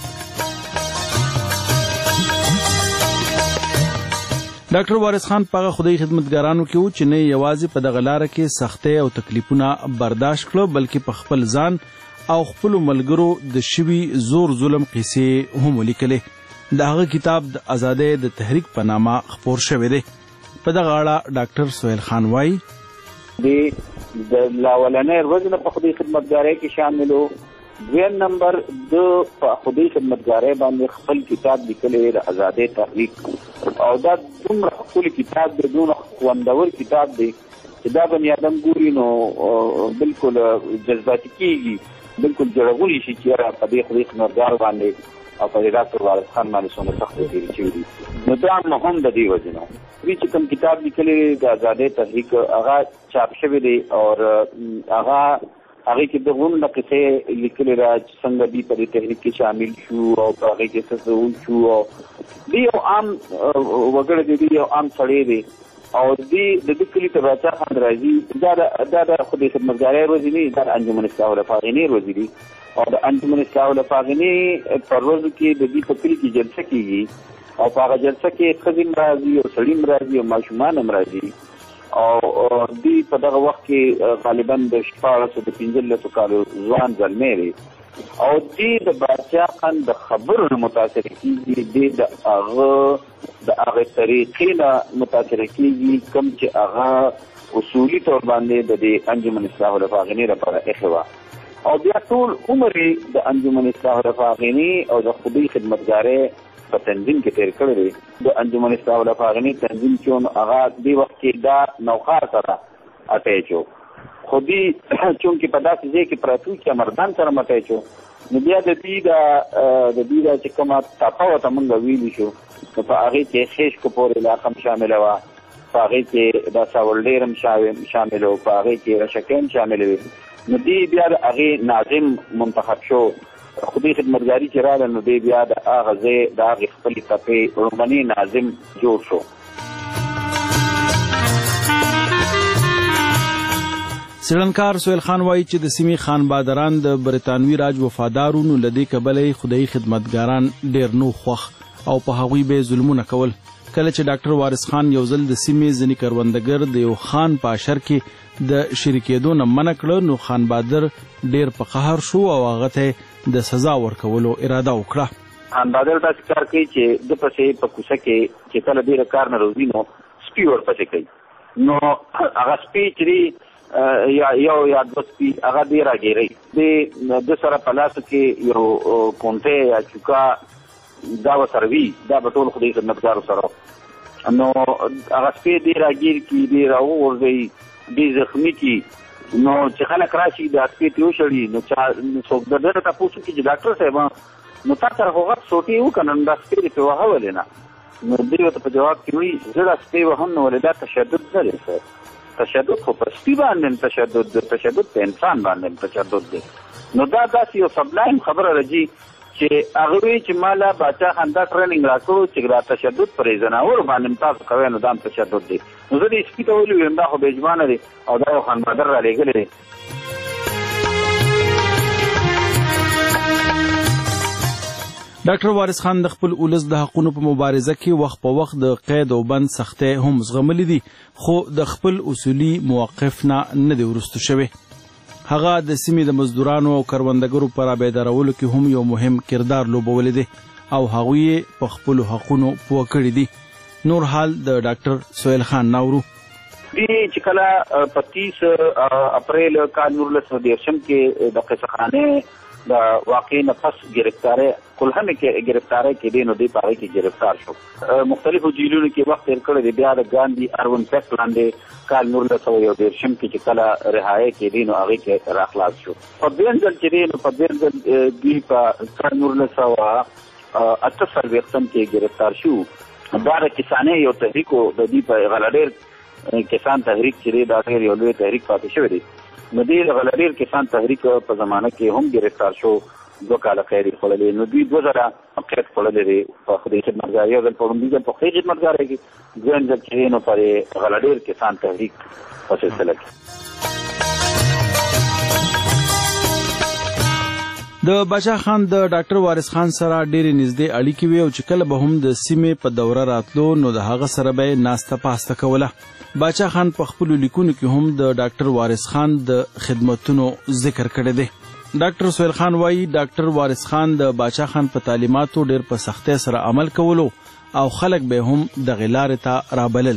ډاکټر وارث خان په خدای خدمتګارانو کې و چې نه یوازې په دغه لاره کې سختۍ او تکلیفونه برداشت کړو، بلکې په خپل ځان او خپلو ملګرو د شوي زور ظلم قصې هم ولیکلې. د هغه کتاب د ازادۍ د تحریک په نامه خپور شوی دی. په دغه اړه ډاکټر سهیل خان وایي د لاولنې ورځ په خودي خدمتګارۍ کې شامل وو. دویم نمبر د په خودي خدمتګارۍ باندې خپل کتاب لیکلی د آزادۍ تحریک او دا دومره ښکلی کتاب دی، دومره خوندور کتاب دی چې دا بني آدم ګوري نو بالکل جذباتي کېږي، بالکل جړغونی شي چې یاره په دې خودي خدمتګار باندې او په ډاکټر وارث خان باندې څومره سختۍ تېرې شوي دي. نو دا مهم د دې وجې نه دوی چې کوم کتاب لیکلی د آزادۍ تحریک هغه چاپ شوی دی او هغې کې د غون د قصې لیکلې ده چې څنګه دوی په دې تحریک کې شامل شو او په هغې کې څه ډول شو. او دوی یو عام وګړی دی، دوی یو عام سړی دی او دوی د دې کلي ته باچا خان راځي. دا د خودي خدمتګارۍ ورځې نه، دا د انجمن اصلاح الافاغنې ورځې دي او د انجمن اصلاح الافاغنې په ورځو کې د دوی په کلي کې جلسه کېږي او په هغه جلسه کې ښځې هم راځي او سړي هم راځي او ماشومان هم راځي او دوی په دغه وخت کې غالبا د 15 کالو ځوان زلمی دی او دوی د باچا خان د خبرو نه متاثر کېږي، دوی د هغې طریقې نه متاثر کېږي کوم چې هغه اصولي طور باندې د دې انجمن اصلاح الافاغنې لپاره ایښې وه. او بیا ټول عمر د انجمن اصلاح الافاغنې او د خودي خدمتګارۍ په تنظیم کې تېر کړی دی. د انجمن اصلاح الافاغنې تنظیم چې هغه دې وخت کې دا نوښار سره اټیچ و، خو دوی چونکې په داسې ځای کې پراته وو چې مردان سره مټیچ و، نو بیا د دوی دا چې کومه تاپه ورته مونږ ویلي شو نو په هغې کې خیش کپور علاقه هم شامله وه، په هغې کې دا ساولډیر هم شامل و، په هغې کې رشکۍ هم شاملې وې. نو دوی بیا د هغې ناظم منتخب شو. خودي خدمتګاري چې راغله نو دوی بیا د هغه ځای د هغې خپلې تپې لومړنی ناظم جوړ شو. څېړنکار سهیل خان وایي چې د سیمې خان بادران د برطانوي راج وفادارو نو له دې کبله خدایي خدمتګاران ډېر نو خوښ او په هغوی به ظلمونه کول. کله چې ډاکټر وارث خان یو ځل د سیمې ځینې کروندګر د یو خان په اشر کې د شریکېدو نه منع کړه نو خان بادر ډېر په قهر شو او هغه ته د سزا ورکولو اراده وکړه. خان بادر داسې کار کوي چې د پسې په کوڅه کې چې کله ډېره کار نه روزي نو سپي ورپسې کوي. نو هغه سپي چې یو یا دوه سپي هغه ډېر راګیرئ د سره په لاسو کې یو کونټۍ یا چوکا دا ورسره وي، دا به ټول خدای خدمتګارو سره نو هغه سپي ډېر راګیر کړي، ډېر راوغورځوي، ډېر زخمي کړي. نو چې خلک راشي دا سپي ته وشړي نو څوک د ده نه تپوس وکړي چې ډاکټر صاحب نو تا سره خو غټ سوټې وکړه نو دا سپي دې پرې وهه ولې نه؟ نو دوی ورته په جواب کې وایي زه دا سپی وهم نو ولې دا تشدد نه دی سر، تشدد خو په سپي باندې تشدد دی، تشدد په انسان باندې تشدد دی. نو دا داسې یو سبلایم خبره راځي چې هغه وی چې مالا باچا خان دا ټریننګ راکړو چې دا تشدد پر ځناور باندې تاسو کوي نو دا تشدد دی. نو زه دې سپي ته ویلو دا خو بېجمانه دی او دا خان بادر را لېږلی دی. ډاکټر وارث خان د خپل ولس د حقونو په مبارزه کې وخت په وخت د قید او بند سختۍ هم زغملي دي، خو د خپل اصولي موقف نه دی وروسته شوی. هغه د سیمې د مزدورانو او کروندګرو په رابیدارولو کې هم یو مهم کردار لوبولی دی او هغوی یې په خپلو حقونو پوه کړي دي. نور حال د ډاکټر سهیل خان ناورو. چې کله په 30 اپریل کال 1913 کې د قصخانې د واقع نه پس گرفتاری کلهم کې گرفتاری کې دی نو دی په هغې کې گرفتار شو. مختلفو جیلونو کې وخت تېر کړی دی. بیا د ګاندي اروین پیکټ لاندې کال 1913 کې چې کله رهایي کې دی نو هغې کې راخلاص شو. په دویم ځل چې دی نو په دویم ځل دوی په کال 1948 کې گرفتار شو. دا د کسانۍ یو تحریک و، د دوی په غلډیر کسان تحریک چې دی دا ډېر یو لوی تحریک پاتې شوی دی. نو دوی د غلډیر کسان تحریک په زمانه کې هم گرفتار شو، 2 کاله قید یې خوړلی. نو دوی 2 ځله قید خوړلی دی په خدای خدمتګارۍ، یو ځل په لومړي ځل په خدای خدمتګارۍ کې، دویم ځل چې دی نو په غلډیر کسان تحریک په سلسله کې. د باچا خان د ډاکټر وارث خان سره ډېرې نږدې اړیکې وې او چې کله به هم د سیمې په دوره راتلو نو د هغه سره به یې ناسته پاسته کوله. باچا خان په خپلو لیکونو کې هم د ډاکټر وارث خان د خدمتونو ذکر کړی دی. ډاکټر سهیل خان وایي ډاکټر وارث خان د باچا خان په تعلیماتو ډېر په سختۍ سره عمل کولو او خلک به هم دغې لارې ته رابلل.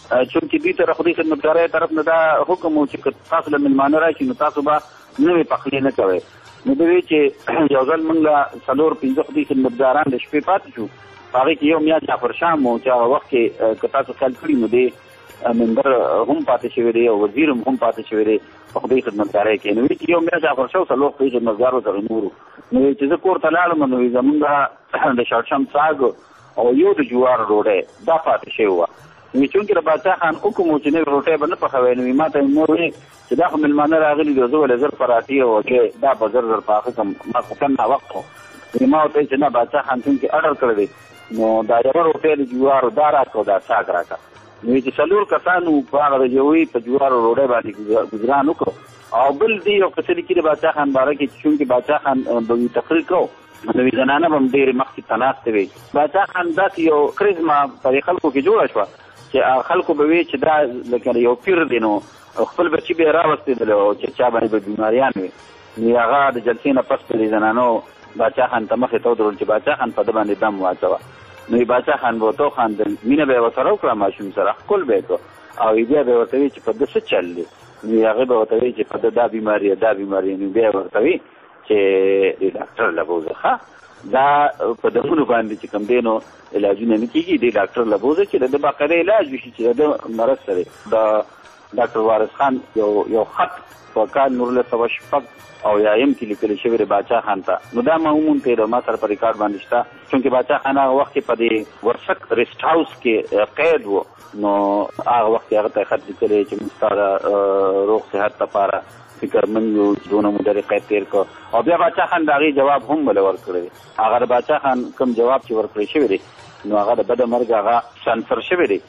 چونکې دوی ته خدای خدمتګارۍ طرف نه دا حکم و چې تاسو له مېلمانه راشي نو تاسو به نوې پخلي نه کوئ. نو دوی چې یو ځل موږ له 4-5 خدای خدمتګاران د شپې پاتې شو، هغې کې یو میا جعفر شاه مو چې هغه وخت کې که تاسو خیال کړي نو دی ممبر هم پاتې شوی دی او وزیر هم پاتې شوی دی په خدای خدمتګارۍ کې. نو چې یو میا جعفر شاه 4 خدای خدمتګارو سره نورو نو چې زه کور ته لاړم نو زمونږ د شړشم ساګ او یو د جوار ډوډۍ دا پاتې شوی وه. نو چونکې د باچا خان حکم و چې نوې روټۍ به نه پخوئ نو ما ته مور ویل چې دا خو مېلمانه راغلي دي زه ولې زر پراټې او هګۍ دا به زر پاخه کړم. ما خو کم ناوخت و ما ورته ویل چې نه باچا خان چونکې اډر کړی دی نو دا یوه روټۍ د جوارو دا راکړه او دا ساګ راکړه. نو چې 4 کسانو په هغه د یوې په جوارو ډوډۍ باندې ګزران وکړو. او بل دی یو قصه لیکي د باچا خان باره کې چونکې باچا خان به تقریر کوو نو زنانه به هم ډېرې مخکې ته ناستې وي. باچا خان داسې یو کرزما په خلکو کې جوړه شوه چې خلکو به وي چې دا لکه یو پیر دی نو خپل بچي به یې راوستېدل او چې چا باندې به بیماریان وي. نو هغه د جلسې نه پس په دې زنانو باچا خان ته مخې ته ودرول چې باچا خان په ده باندې دم واچوه. نو باچا خان به ورته وخاندل، مینه به یې ورسره وکړه ماشوم سره ښکل به یې کړو او بیا به یې ورته وي چې په ده څه چل دی. نو هغې به ورته وي چې په ده دا بیماري دا بیماري. نو بیا یې ورته وي چې د ډاکټر له بوځه ښه دا په دمونو باندې چې کوم دی نو علاجونه نه کېږي د ډاکټر له بوځه چې د ده باقاعده علاج وشي چې د ده مرض سره. د ډاکټر وارث خان یو خط په کال 1906 او یایم کې لیکل شوی دی باچا خان ته. نو دا ما ومونته ما سره په ریکارډ باندې شته چونکې باچا خان هغه وخت کې په دې ورسک ریسټ هاوس کې قید و. نو هغه وخت هغه ته خط لیکلی چې موږ ستا د روغ صحت لپاره فکرمند یو دونه موده د قید تېر کړ. او بیا باچا خان د هغې جواب هم بله ورکړی دی. هغه د باچا خان کوم جواب چې ورکړی شوی دی نو هغه د بده مرګ هغه سانسر شوی دی.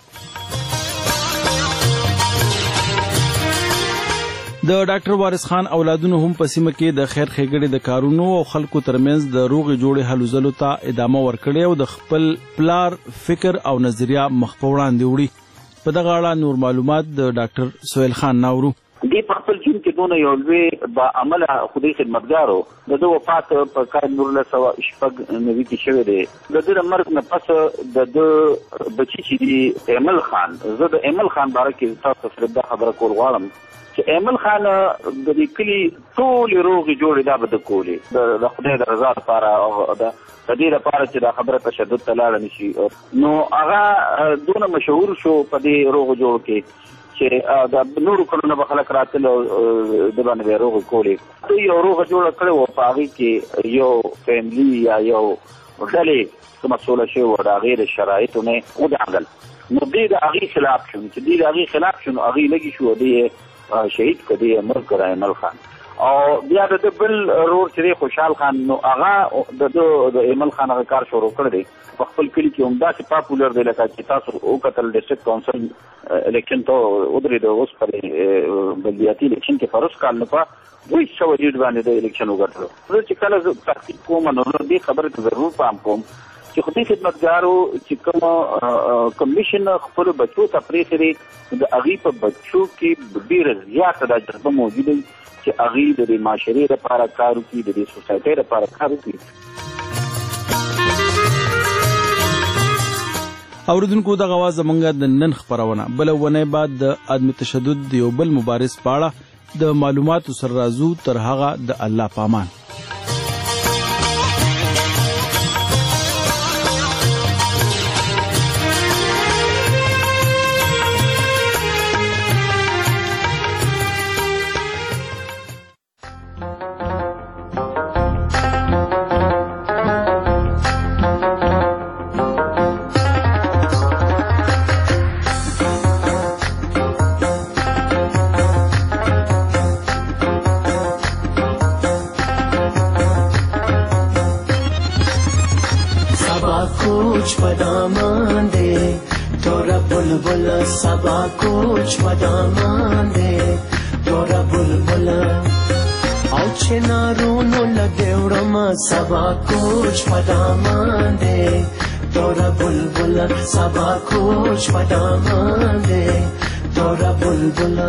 د ډاکټر وارث خان اولادونو هم په سیمه کې د خیر ښېګړې د کارونو او خلکو ترمنځ د روغې جوړې هلو ځلو ته ادامه ورکړې او د خپل پلار فکر او نظریه مخ په وړاندې وړي. په دغه اړه نور معلومات د ډاکټر سهیل خان ناورو. دی په خپل ژوند کې دونه یو لوی با عمله خدای خدمتګار و. د ده وفات په کال 1996 کې شوی دی. د ده د مرګ نه پس د ده بچي چې دي ایمل خان، زه د ایمل خان باره کې تاسو سره دا خبره کول غواړم چې ایمل خان د دې کلي ټولې روغې جوړې دا به ده کولې د خدای د رضا لپاره او د دې لپاره چې دا خبره تشدد ته لاړه نه شي. نو هغه دونه مشهور شو په دې روغو جوړو کې چې د نورو کلونو به خلک راتل او د باندې به یې روغې کولې. دوی یو روغه جوړه کړې وه په هغې کې یو فیملي یا یو ډلې کومه سوله شوې وه د هغې د شرایطو نه ودانګل. نو دوی د هغې خلاف شو چې دوی د هغې خلاف شو نو هغې لږې شو دوی یې شهید کړه، دوی یې مړ کړه ایمل خان. او بیا د ده بل رور چې دی خوشحال خان نو هغه د ایمل خان هغه کار شروع کړی دی په خپل کلي کې همداسې پاپولر دی لکه چې تاسو وکتل ډسټرکټ کونسل الیکشن ته ودرېد اوس په بلدیاتي الیکشن کې په روس کال نه په 200 لیډ باندې د الیکشن وګټلو. زه چې کله زه تحقیق کوم نو دې خبرې ته ضرور پام کوم چې خدای خدمتګارو چې کوم کمیشن خپل بچو ته پرېښی دی د هغې په بچو کې ډېره زیاته دا جذبه موجوده وي چې هغې د دې معاشرې لپاره کار وکړي، د دې سوسایټۍ لپاره کار وکړي. اوریدونکو دغه اواز زمونږ د نن خپرونه بله اونۍ بعد د عدم تشدد د یو بل مبارز په اړه د معلوماتو سره راځو. تر هغه د الله پامان. सबा कुछ बदामान दे तोरा बुलबुल औचे ना रोनो लगे उड़मा सबा कुछ बदामान दे तोरा बुलबुल सबा कुछ बदामान दे तोरा बुलबुल.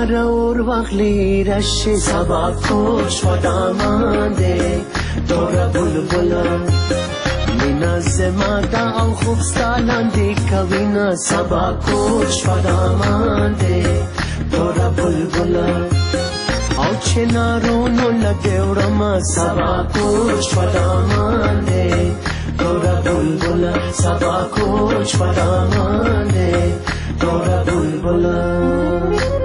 لار اور واخلی رش سبا کوچ و دامانده دور بلبلا مینا زمادا او خوب ستالندی کوینا سبا کوچ و دامانده دور بلبلا او چنارونو لگیورم سبا کوچ و دامانده دور بلبلا سبا کوچ و دامانده دور بلبلا